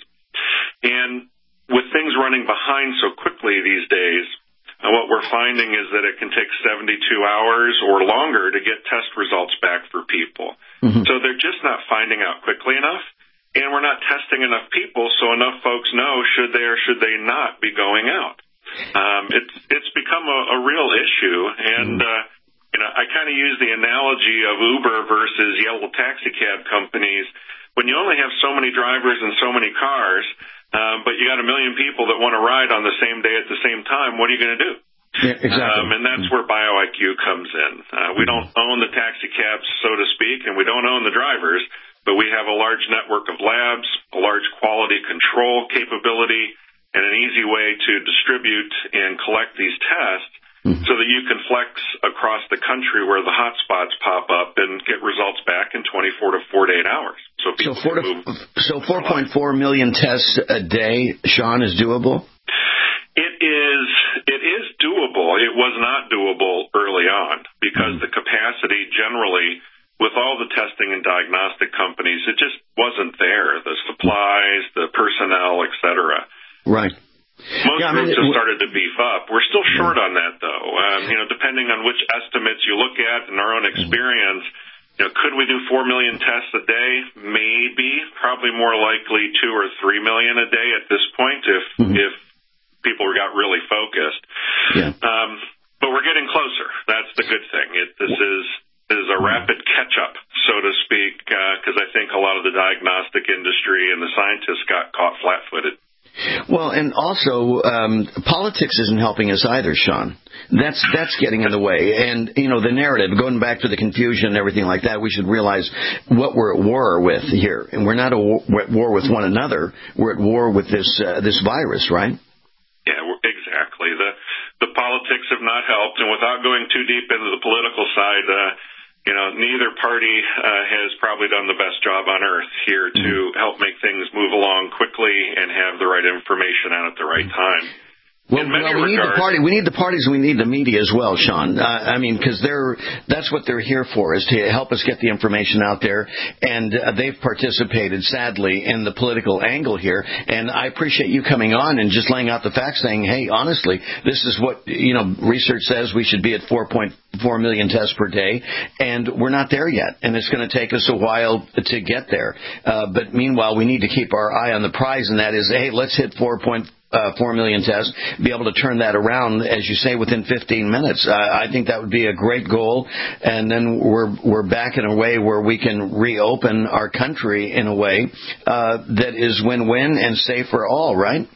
And with things running behind so quickly these days, and what we're finding is that it can take seventy-two hours or longer to get test results back for people. Mm-hmm. So they're just not finding out quickly enough, and we're not testing enough people so enough folks know should they or should they not be going out. Um, it's it's become a, a real issue, and uh, you know I kind of use the analogy of Uber versus yellow taxi cab companies. When you only have so many drivers and so many cars, Um, but you got a million people that want to ride on the same day at the same time, what are you going to do? Yeah, exactly. Um, and that's where BioIQ comes in. Uh, we don't own the taxi cabs, so to speak, and we don't own the drivers, but we have a large network of labs, a large quality control capability, and an easy way to distribute and collect these tests mm-hmm. so that you can flex across the country where the hot spots pop up and get results back in twenty-four to forty-eight hours. So, so, four to, so four point four million tests a day, Sean, is doable? It is it is doable. It was not doable early on because mm-hmm. the capacity generally with all the testing and diagnostic companies, it just wasn't there. The supplies, the personnel, et cetera. Right. Most yeah, groups I mean, have started to beef up. We're still short yeah. on that, though. Um, you know, depending on which estimates you look at and our own experience, you know, could we do four million tests a day? Maybe. Probably more likely two or three million a day at this point if mm-hmm. if people got really focused. Yeah. Um, but we're getting closer. That's the good thing. It, this is is a rapid catch-up, so to speak, because uh, I think a lot of the diagnostic industry and the scientists got caught flat-footed. Well, and also, um, politics isn't helping us either, Sean. That's that's getting in the way. And, you know, the narrative, going back to the confusion and everything like that, we should realize what we're at war with here. And we're not a war, we're at war with one another. We're at war with this uh, this virus, right? Yeah, exactly. The the politics have not helped. And without going too deep into the political side, uh, you know, neither party uh, has probably done the best job on earth here to help make things move along quickly and have the right information out at the right time. Well, in many well, we need regards. the party. We need the parties, and we need the media as well, Sean. Uh, I mean, because they're that's what they're here for, is to help us get the information out there. And uh, they've participated, sadly, in the political angle here. And I appreciate you coming on and just laying out the facts, saying, "Hey, honestly, this is what you know. Research says we should be at four point four million tests per day, and we're not there yet. And it's going to take us a while to get there. Uh, but meanwhile, we need to keep our eye on the prize, and that is, hey, let's hit four point. Uh, four million tests, be able to turn that around, as you say, within fifteen minutes. Uh, I think that would be a great goal, and then we're we're back in a way where we can reopen our country in a way uh, that is win-win and safe for all, right?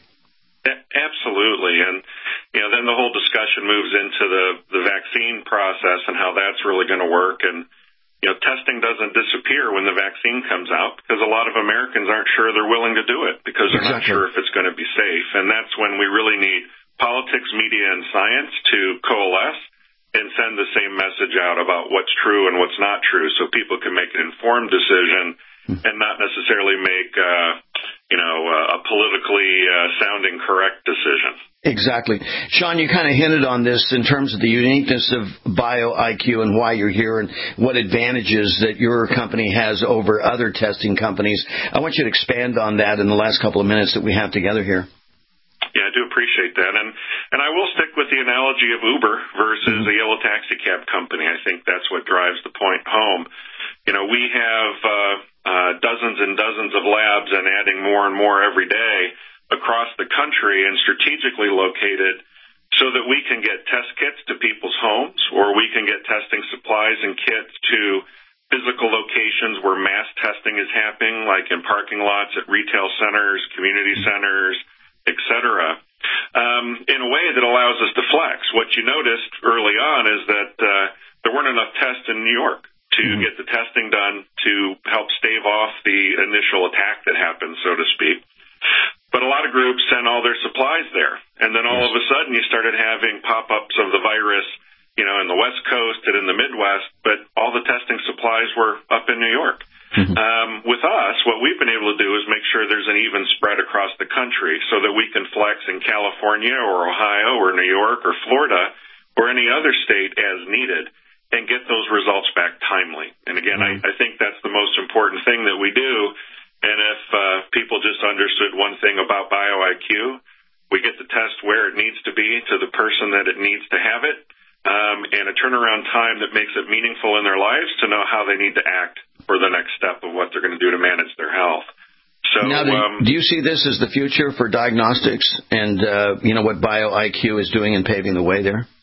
Absolutely, and you know, then the whole discussion moves into the the vaccine process and how that's really going to work. And you know, testing doesn't disappear when the vaccine comes out, because a lot of Americans aren't sure they're willing to do it because they're exactly. not sure if it's going to be safe. And that's when we really need politics, media, and science to coalesce and send the same message out about what's true and what's not true, so people can make an informed decision and not necessarily make, uh, you know, uh, a politically uh, sounding correct decision. Exactly. Sean, you kind of hinted on this in terms of the uniqueness of BioIQ and why you're here and what advantages that your company has over other testing companies. I want you to expand on that in the last couple of minutes that we have together here. Yeah, I do appreciate that. And and I will stick with the analogy of Uber versus mm-hmm. a yellow taxi cab company. I think that's what drives the point home. You know, we have uh, uh, dozens and dozens of labs and adding more and more every day across the country and strategically located so that we can get test kits to people's homes, or we can get testing supplies and kits to physical locations where mass testing is happening, like in parking lots at retail centers, community centers, et cetera, um, in a way that allows us to flex. What you noticed early on is that uh, there weren't enough tests in New York to mm-hmm. get the testing done to help stave off the initial attack that happened, so to speak. But a lot of groups sent all their supplies there. And then all yes. of a sudden you started having pop-ups of the virus, you know, in the West Coast and in the Midwest, but all the testing supplies were up in New York. Mm-hmm. Um, with us, what we've been able to do is make sure there's an even spread across the country so that we can flex in California or Ohio or New York or Florida or any other state as needed and get those results back timely. And again, mm-hmm. I, I think that's the most important thing that we do. And if uh, people just understood one thing about BioIQ, we get the test where it needs to be to the person that it needs to have it, um, and a turnaround time that makes it meaningful in their lives to know how they need to act for the next step of what they're going to do to manage their health. So, now, do, um, do you see this as the future for diagnostics and, uh, you know, what BioIQ is doing and paving the way there?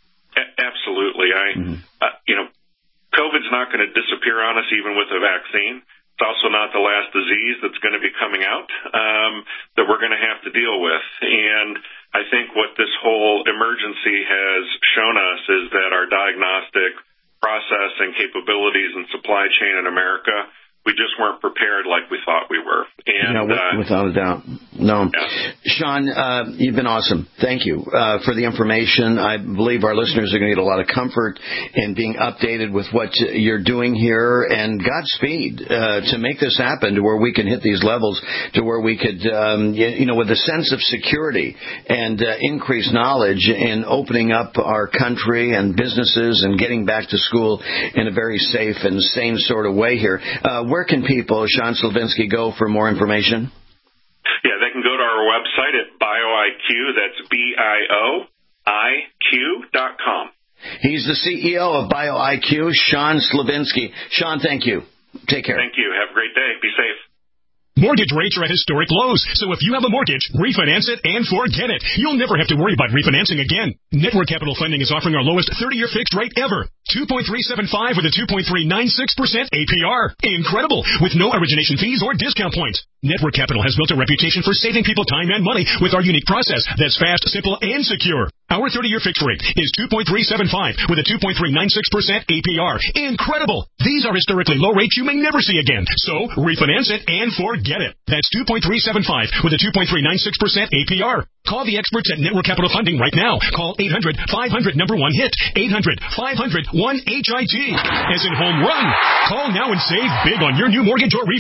A- absolutely. I, mm-hmm. uh, you know, COVID's not going to disappear on us even with a vaccine. It's also not the last disease that's going to be coming out um, that we're going to have to deal with. And I think what this whole emergency has shown us is that our diagnostic process and capabilities and supply chain in America, we just weren't prepared like we thought we were. And, yeah, uh, without a doubt. No. Yeah. Sean, uh, you've been awesome. Thank you uh, for the information. I believe our listeners are going to get a lot of comfort in being updated with what you're doing here, and Godspeed uh, to make this happen to where we can hit these levels, to where we could, um, you know, with a sense of security and uh, increased knowledge in opening up our country and businesses and getting back to school in a very safe and sane sort of way here. Uh, where can people, Sean Slavinsky, go for more information? Yeah, they can go to our website at BioIQ. That's B I O I Q dot com. He's the C E O of BioIQ, Sean Slavinsky. Sean, thank you. Take care. Thank you. Have a great day. Be safe. Mortgage rates are at historic lows, so if you have a mortgage, refinance it and forget it. You'll never have to worry about refinancing again. Network Capital Funding is offering our lowest thirty-year fixed rate ever. two point three seven five with a two point three nine six percent A P R. Incredible! With no origination fees or discount points. Network Capital has built a reputation for saving people time and money with our unique process that's fast, simple, and secure. Our thirty-year fixed rate is two point three seven five with a two point three nine six percent A P R. Incredible! These are historically low rates you may never see again. So, refinance it and forget it. That's two point three seven five with a two point three nine six percent A P R. Call the experts at Network Capital Funding right now. Call eight hundred five hundred number one hit. eight hundred five hundred one H I T. As in home run. Call now and save big on your new mortgage or refi.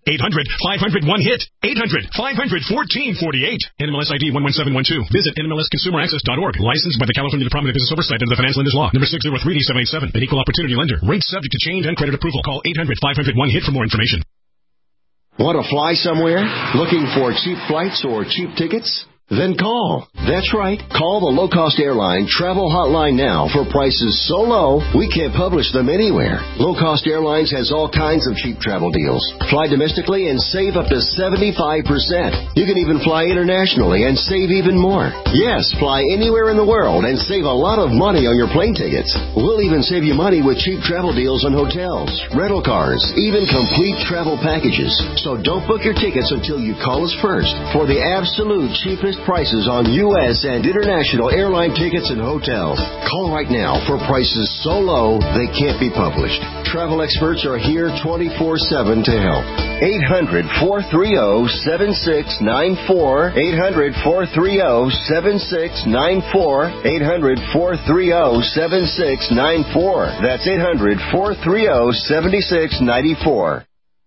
eight hundred, five hundred, one hit. eight hundred, five hundred, fourteen forty-eight. N M L S I D one one seven one two. Visit N M L S consumer access dot org. Licensed by the California Department of Business Oversight under the Financial Lenders Law. Number six zero three D seven eight seven. An equal opportunity lender. Rates subject to change and credit approval. Call eight hundred, five hundred, one hit for more information. Want to fly somewhere? Looking for cheap flights or cheap tickets? Then call. That's right. Call the low-cost airline travel hotline now for prices so low we can't publish them anywhere. Low-cost airlines has all kinds of cheap travel deals. Fly domestically and save up to seventy-five percent. You can even fly internationally and save even more. Yes, fly anywhere in the world and save a lot of money on your plane tickets. We'll even save you money with cheap travel deals on hotels, rental cars, even complete travel packages. So don't book your tickets until you call us first for the absolute cheapest prices on U S and international airline tickets and hotels. Call right now for prices so low they can't be published. Travel experts are here twenty-four seven to help. eight hundred, four three zero, seven six nine four. eight hundred, four three zero, seven six nine four. eight hundred, four three zero, seven six nine four. That's eight hundred, four three zero, seven six nine four.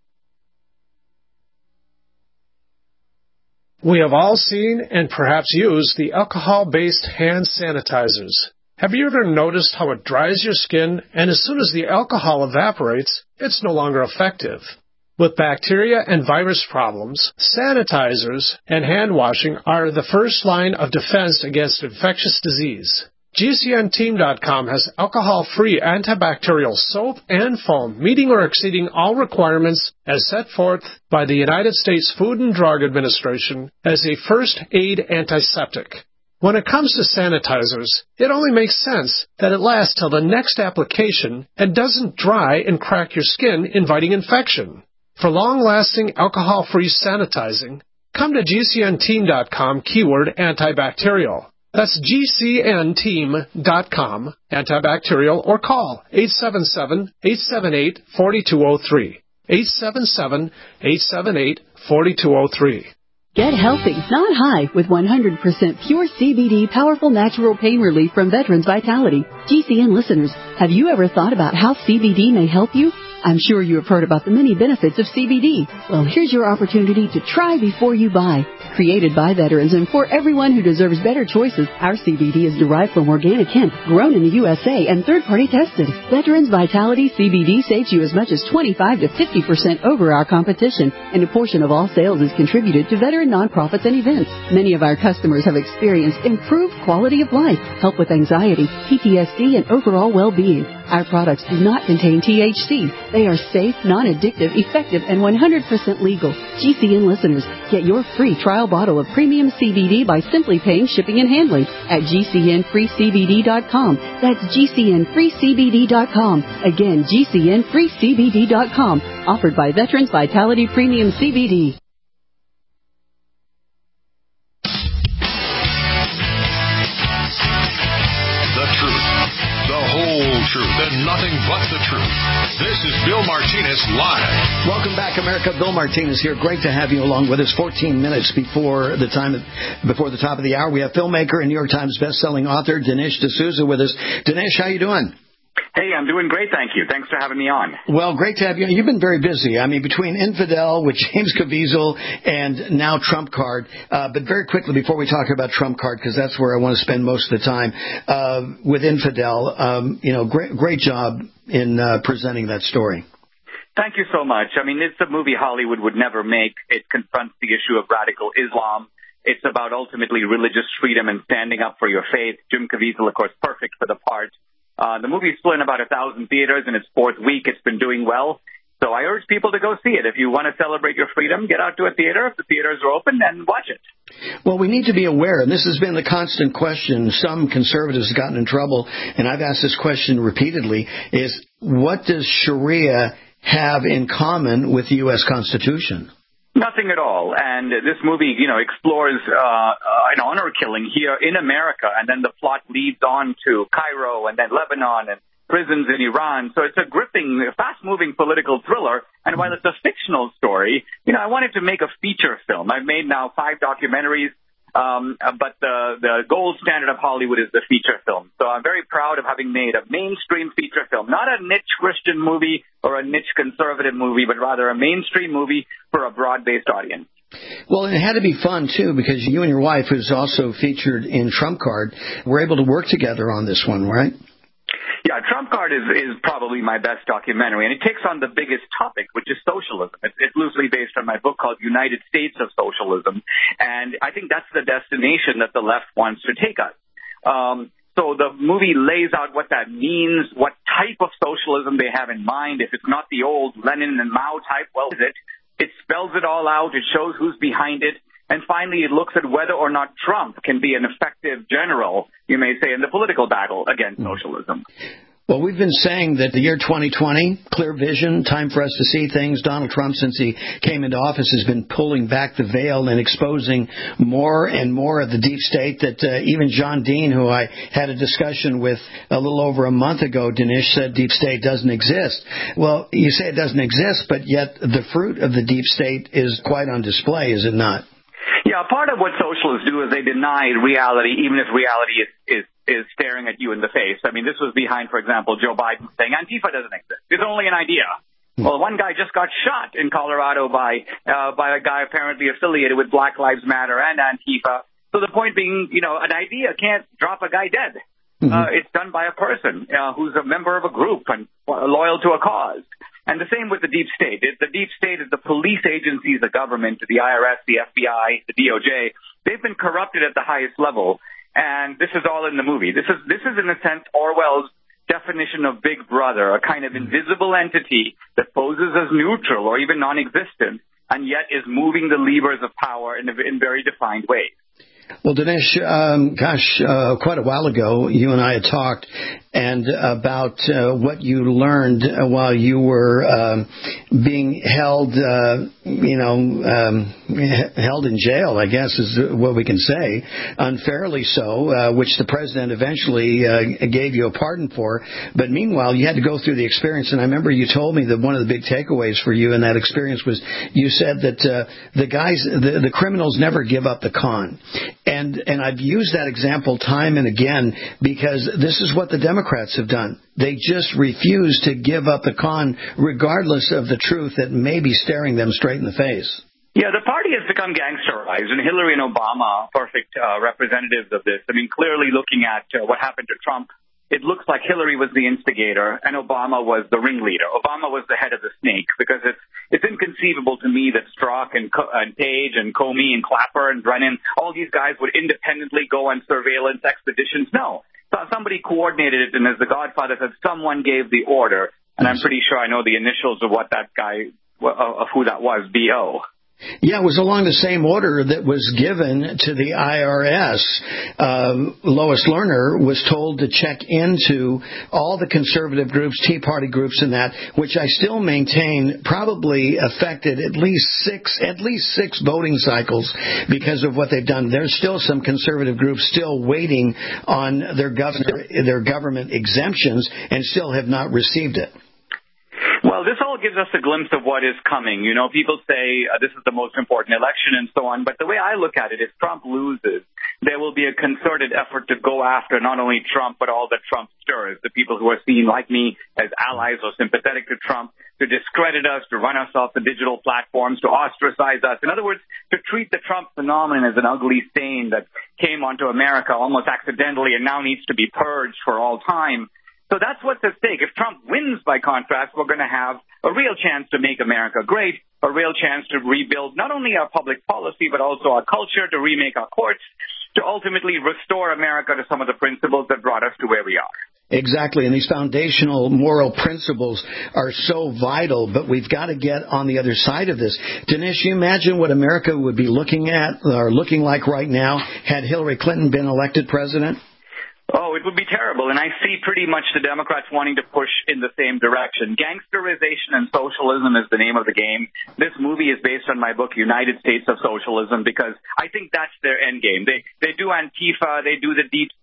We have all seen and perhaps used the alcohol-based hand sanitizers. Have you ever noticed how it dries your skin, and as soon as the alcohol evaporates, it's no longer effective? With bacteria and virus problems, sanitizers and hand washing are the first line of defense against infectious disease. G C N team dot com has alcohol-free antibacterial soap and foam, meeting or exceeding all requirements as set forth by the United States Food and Drug Administration as a first aid antiseptic. When it comes to sanitizers, it only makes sense that it lasts till the next application and doesn't dry and crack your skin, inviting infection. For long-lasting alcohol-free sanitizing, come to G C N team dot com keyword antibacterial. That's G C N team dot com, antibacterial, or call eight seven seven, eight seven eight, four two zero three. eight seven seven, eight seven eight, four two zero three. Get healthy, not high, with one hundred percent pure C B D powerful natural pain relief from Veterans Vitality. G C N listeners, have you ever thought about how C B D may help you? I'm sure you have heard about the many benefits of C B D. Well, here's your opportunity to try before you buy. Created by veterans and for everyone who deserves better choices, our C B D is derived from organic hemp, grown in the U S A, and third-party tested. Veterans Vitality C B D saves you as much as twenty-five to fifty percent over our competition, and a portion of all sales is contributed to veteran nonprofits and events. Many of our customers have experienced improved quality of life, help with anxiety, P T S D, and overall well-being. Our products do not contain T H C. They are safe, non-addictive, effective, and one hundred percent legal. G C N listeners, get your free trial bottle of premium C B D by simply paying shipping and handling at G C N free C B D dot com. That's G C N free C B D dot com. Again, G C N free C B D dot com. Offered by Veterans Vitality Premium C B D. Truth and nothing but the truth. This is Bill Martinez Live. Welcome back, America. Bill Martinez here. Great to have you along with us. fourteen minutes before the time, before the top of the hour, we have filmmaker and New York Times best-selling author Dinesh D'Souza with us. Dinesh, how you doing? Hey, I'm doing great, thank you. Thanks for having me on. Well, great to have you. You've been very busy. I mean, between Infidel with James Caviezel and now Trump Card. Uh, but very quickly, before we talk about Trump Card, because that's where I want to spend most of the time, uh, with Infidel, um, you know, great, great job in uh, presenting that story. Thank you so much. I mean, it's a movie Hollywood would never make. It confronts the issue of radical Islam. It's about ultimately religious freedom and standing up for your faith. Jim Caviezel, of course, perfect for the part. Uh, the movie's still in about a thousand theaters in its fourth week. It's been doing well. So I urge people to go see it. If you want to celebrate your freedom, get out to a theater. If the theaters are open, then watch it. Well, we need to be aware, and this has been the constant question. Some conservatives have gotten in trouble, and I've asked this question repeatedly, is what does Sharia have in common with the U S Constitution? Nothing at all. And this movie, you know, explores uh, an honor killing here in America, and then the plot leads on to Cairo and then Lebanon and prisons in Iran. So it's a gripping, fast-moving political thriller. And while it's a fictional story, you know, I wanted to make a feature film. I've made now five documentaries. Um, but the, the gold standard of Hollywood is the feature film. So I'm very proud of having made a mainstream feature film, not a niche Christian movie or a niche conservative movie, but rather a mainstream movie for a broad-based audience. Well, it had to be fun, too, because you and your wife, who's also featured in Trump Card, were able to work together on this one, right? Yeah, Trump Card is, is probably my best documentary, and it takes on the biggest topic, which is socialism. It's, it's loosely based on my book called United States of Socialism, and I think that's the destination that the left wants to take us. Um, so the movie lays out what that means, what type of socialism they have in mind. If it's not the old Lenin and Mao type, well, is it? It spells it all out. It shows who's behind it. And finally, it looks at whether or not Trump can be an effective general, you may say, in the political battle against socialism. Well, we've been saying that the year twenty twenty, clear vision, time for us to see things. Donald Trump, since he came into office, has been pulling back the veil and exposing more and more of the deep state that uh, even John Dean, who I had a discussion with a little over a month ago, Dinesh, said deep state doesn't exist. Well, you say it doesn't exist, but yet the fruit of the deep state is quite on display, is it not? Yeah, part of what socialists do is they deny reality, even if reality is, is, is staring at you in the face. I mean, this was behind, for example, Joe Biden saying Antifa doesn't exist. It's only an idea. Well, one guy just got shot in Colorado by uh, by a guy apparently affiliated with Black Lives Matter and Antifa. So the point being, you know, an idea can't drop a guy dead. Mm-hmm. Uh, it's done by a person uh, who's a member of a group and loyal to a cause. And the same with the deep state. It, the deep state is the police agencies, the government, the I R S, the F B I, the D O J. They've been corrupted at the highest level. And this is all in the movie. This is, this is in a sense, Orwell's definition of Big Brother, a kind of invisible entity that poses as neutral or even non-existent, and yet is moving the levers of power in, in very defined ways. Well, Dinesh, um, gosh, uh, quite a while ago, you and I had talked and about uh, what you learned while you were um, being held, uh, you know, um, held in jail, I guess is what we can say, unfairly so, uh, which the president eventually uh, gave you a pardon for. But meanwhile, you had to go through the experience. And I remember you told me that one of the big takeaways for you in that experience was you said that uh, the guys, the, the criminals never give up the con. And and I've used that example time and again because this is what the Democrats have done. They just refuse to give up the con regardless of the truth that may be staring them straight in the face. Yeah, the party has become gangsterized, and Hillary and Obama are perfect uh, representatives of this. I mean, clearly looking at uh, what happened to Trump, it looks like Hillary was the instigator and Obama was the ringleader. Obama was the head of the snake because it's it's inconceivable to me that Strzok and, and Page and Comey and Clapper and Brennan, all these guys would independently go on surveillance expeditions. No, so somebody coordinated it, and as the Godfather said, someone gave the order, and I'm pretty sure I know the initials of what that guy, of who that was, B O Yeah, it was along the same order that was given to the I R S. Uh, Lois Lerner was told to check into all the conservative groups, Tea Party groups and that, which I still maintain probably affected at least six, at least six voting cycles because of what they've done. There's still some conservative groups still waiting on their governor, their government exemptions and still have not received it. Well, this all gives us a glimpse of what is coming. You know, people say uh, this is the most important election and so on. But the way I look at it, if Trump loses, there will be a concerted effort to go after not only Trump, but all the Trumpsters, the people who are seen like me as allies or sympathetic to Trump, to discredit us, to run us off the digital platforms, to ostracize us. In other words, to treat the Trump phenomenon as an ugly stain that came onto America almost accidentally and now needs to be purged for all time. So that's what's at stake. If Trump wins, by contrast, we're going to have a real chance to make America great, a real chance to rebuild not only our public policy, but also our culture, to remake our courts, to ultimately restore America to some of the principles that brought us to where we are. Exactly, and these foundational moral principles are so vital, but we've got to get on the other side of this. Dinesh, you imagine what America would be looking at or looking like right now had Hillary Clinton been elected president? Oh, it would be terrible. And I see pretty much the Democrats wanting to push in the same direction. Gangsterization and socialism is the name of the game. This movie is based on my book, United States of Socialism, because I think that's their end game. They they do Antifa, they do the deep state,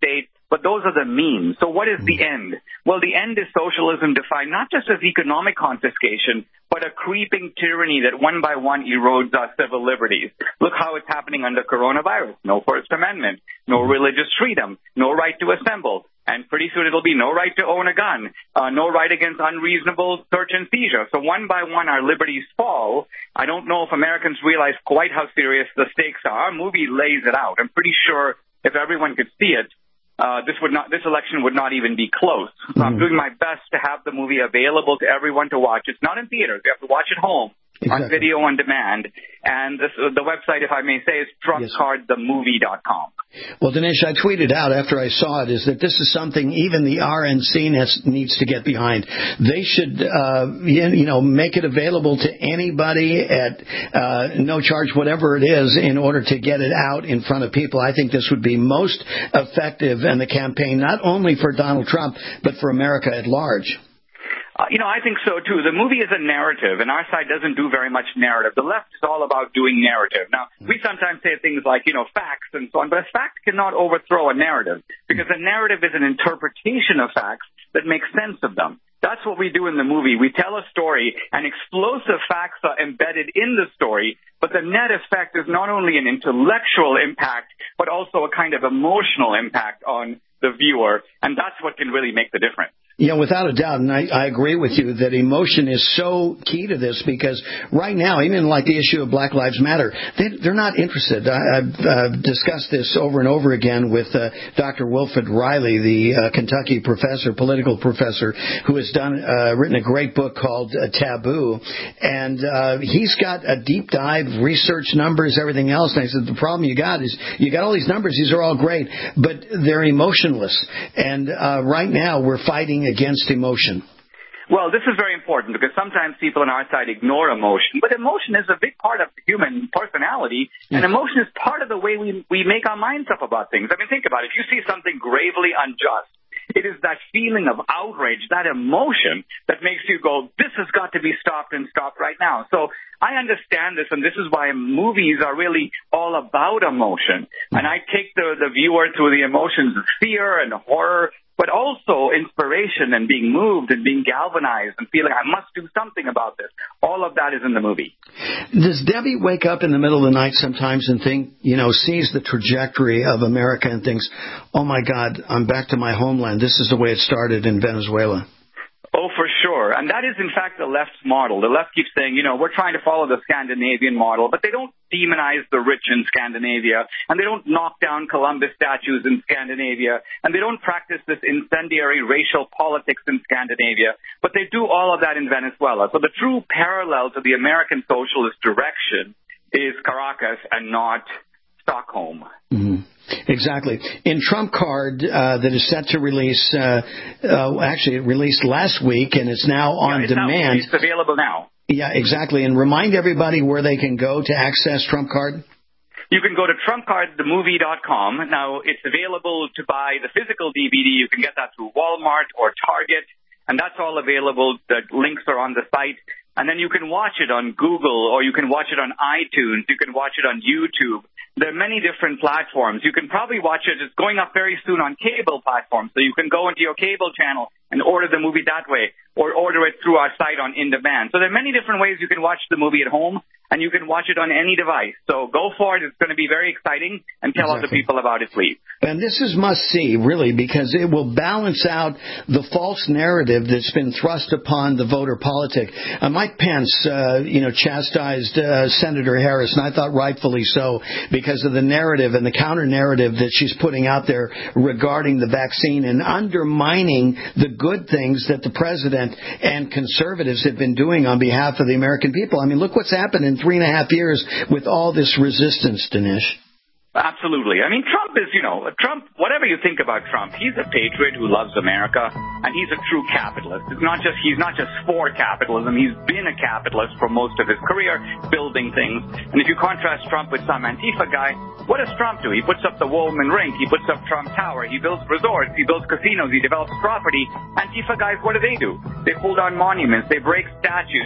but those are the means. So what is the end? Well, the end is socialism defined not just as economic confiscation, but a creeping tyranny that one by one erodes our civil liberties. Look how it's happening under coronavirus. No First Amendment, no religious freedom, no right to assemble. And pretty soon it'll be no right to own a gun, uh, no right against unreasonable search and seizure. So one by one our liberties fall. I don't know if Americans realize quite how serious the stakes are. Our movie lays it out. I'm pretty sure if everyone could see it, uh, this would not, this election would not even be close. So mm-hmm. I'm doing my best to have the movie available to everyone to watch. It's not in theaters. You have to watch it home. Exactly. On video on demand. And this, the website, if I may say, is trump card the movie dot com. Well, Dinesh, I tweeted out after I saw it is that this is something even the R N C needs to get behind. They should, uh, you know, make it available to anybody at uh, no charge, whatever it is, in order to get it out in front of people. I think this would be most effective in the campaign, not only for Donald Trump, but for America at large. Uh, you know, I think so, too. The movie is a narrative, and our side doesn't do very much narrative. The left is all about doing narrative. Now, we sometimes say things like, you know, facts and so on, but a fact cannot overthrow a narrative, because a narrative is an interpretation of facts that makes sense of them. That's what we do in the movie. We tell a story, and explosive facts are embedded in the story, but the net effect is not only an intellectual impact, but also a kind of emotional impact on the viewer, and that's what can really make the difference. Yeah, without a doubt, and I, I agree with you that emotion is so key to this, because right now, even like the issue of Black Lives Matter, they, they're not interested. I, I've uh, discussed this over and over again with uh, Doctor Wilfred Riley, the uh, Kentucky professor, political professor, who has done uh, written a great book called uh, Taboo, and uh, he's got a deep dive, research numbers, everything else. And I said, the problem you got is you got all these numbers; these are all great, but they're emotionless. And uh, right now, we're fighting against emotion. Well, this is very important because sometimes people on our side ignore emotion, but emotion is a big part of human personality, and emotion is part of the way we, we make our minds up about things. I mean, think about it. If you see something gravely unjust, it is that feeling of outrage, that emotion that makes you go, this has got to be stopped and stopped right now. So I understand this, and this is why movies are really all about emotion. And I take the, the viewer through the emotions of fear and horror, but also inspiration and being moved and being galvanized and feeling I must do something about this. All of that is in the movie. Does Debbie wake up in the middle of the night sometimes and think, you know, sees the trajectory of America and thinks, oh, my God, I'm back to my homeland. This is the way it started in Venezuela. Oh, for sure. And that is, in fact, the left's model. The left keeps saying, you know, we're trying to follow the Scandinavian model, but they don't demonize the rich in Scandinavia, and they don't knock down Columbus statues in Scandinavia, and they don't practice this incendiary racial politics in Scandinavia, but they do all of that in Venezuela. So the true parallel to the American socialist direction is Caracas and not Stockholm. Mm-hmm. Exactly. In Trump Card, uh, that is set to release, uh, uh, actually it released last week and it's now on yeah, it's demand. Now, it's available now. Yeah, exactly. And remind everybody where they can go to access Trump Card. You can go to trump card the movie dot com. Now, it's available to buy the physical D V D. You can get that through Walmart or Target, and that's all available. The links are on the site. And then you can watch it on Google, or you can watch it on iTunes. You can watch it on YouTube. There are many different platforms. You can probably watch it. It's going up very soon on cable platforms. So you can go into your cable channel and order the movie that way, or order it through our site on In Demand. So there are many different ways you can watch the movie at home, and you can watch it on any device. So go for it. It's going to be very exciting, and tell exactly. other people about it, please. And this is must-see, really, because it will balance out the false narrative that's been thrust upon the voter politic. Uh, Mike Pence, uh, you know, chastised uh, Senator Harris, and I thought rightfully so, because of the narrative and the counter-narrative that she's putting out there regarding the vaccine and undermining the good things that the president and conservatives have been doing on behalf of the American people. I mean, look what's happened in three and a half years with all this resistance, Dinesh. Absolutely. I mean, Trump is, you know, Trump, whatever you think about Trump, he's a patriot who loves America, and he's a true capitalist. It's not just, he's not just for capitalism. He's been a capitalist for most of his career, building things. And if you contrast Trump with some Antifa guy, what does Trump do? He puts up the Woolman Rink. He puts up Trump Tower. He builds resorts. He builds casinos. He develops property. Antifa guys, what do they do? They pull down monuments. They break statues.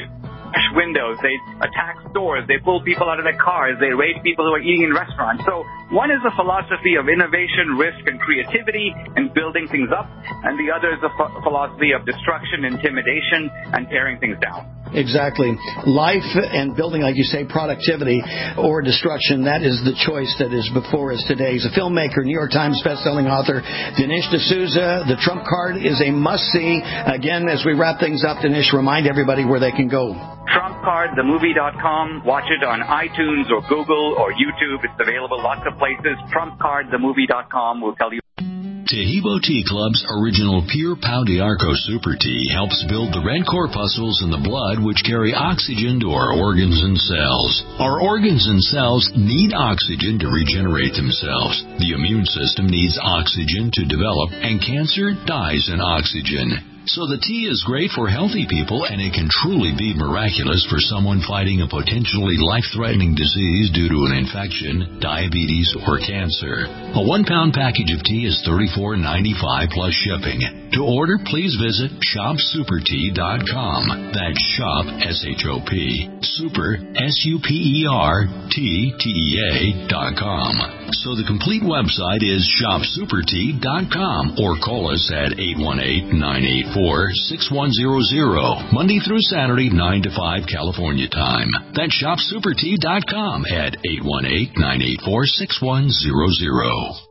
smash windows, they attack stores, they pull people out of their cars, they raid people who are eating in restaurants. So one is a philosophy of innovation, risk, and creativity and building things up, and the other is a ph- philosophy of destruction, intimidation, and tearing things down. Exactly. Life and building, like you say, productivity or destruction, that is the choice that is before us today. He's a filmmaker, New York Times bestselling author, Dinesh D'Souza. The Trump Card is a must-see. Again, as we wrap things up, Dinesh, remind everybody where they can go. Trump Card the movie dot com. Watch it on iTunes or Google or YouTube. It's available lots of places. Trump Card the movie dot com will tell you. Tahibo Tea Club's original Pure Pau d'Arco Super Tea helps build the red corpuscles in the blood which carry oxygen to our organs and cells. Our organs and cells need oxygen to regenerate themselves. The immune system needs oxygen to develop, and cancer dies in oxygen. So the tea is great for healthy people, and it can truly be miraculous for someone fighting a potentially life-threatening disease due to an infection, diabetes, or cancer. A one-pound package of tea is thirty-four ninety-five plus shipping. To order, please visit shop super tea dot com. That's shop, S H O P, super, S U P E R, T, T E A, dot com. So the complete website is shop super tea dot com, or call us at eight one eight, nine eight four, six one zero zero, Monday through Saturday, nine to five California time. That's shop super tea dot com at eight one eight, nine eight four, six one zero zero.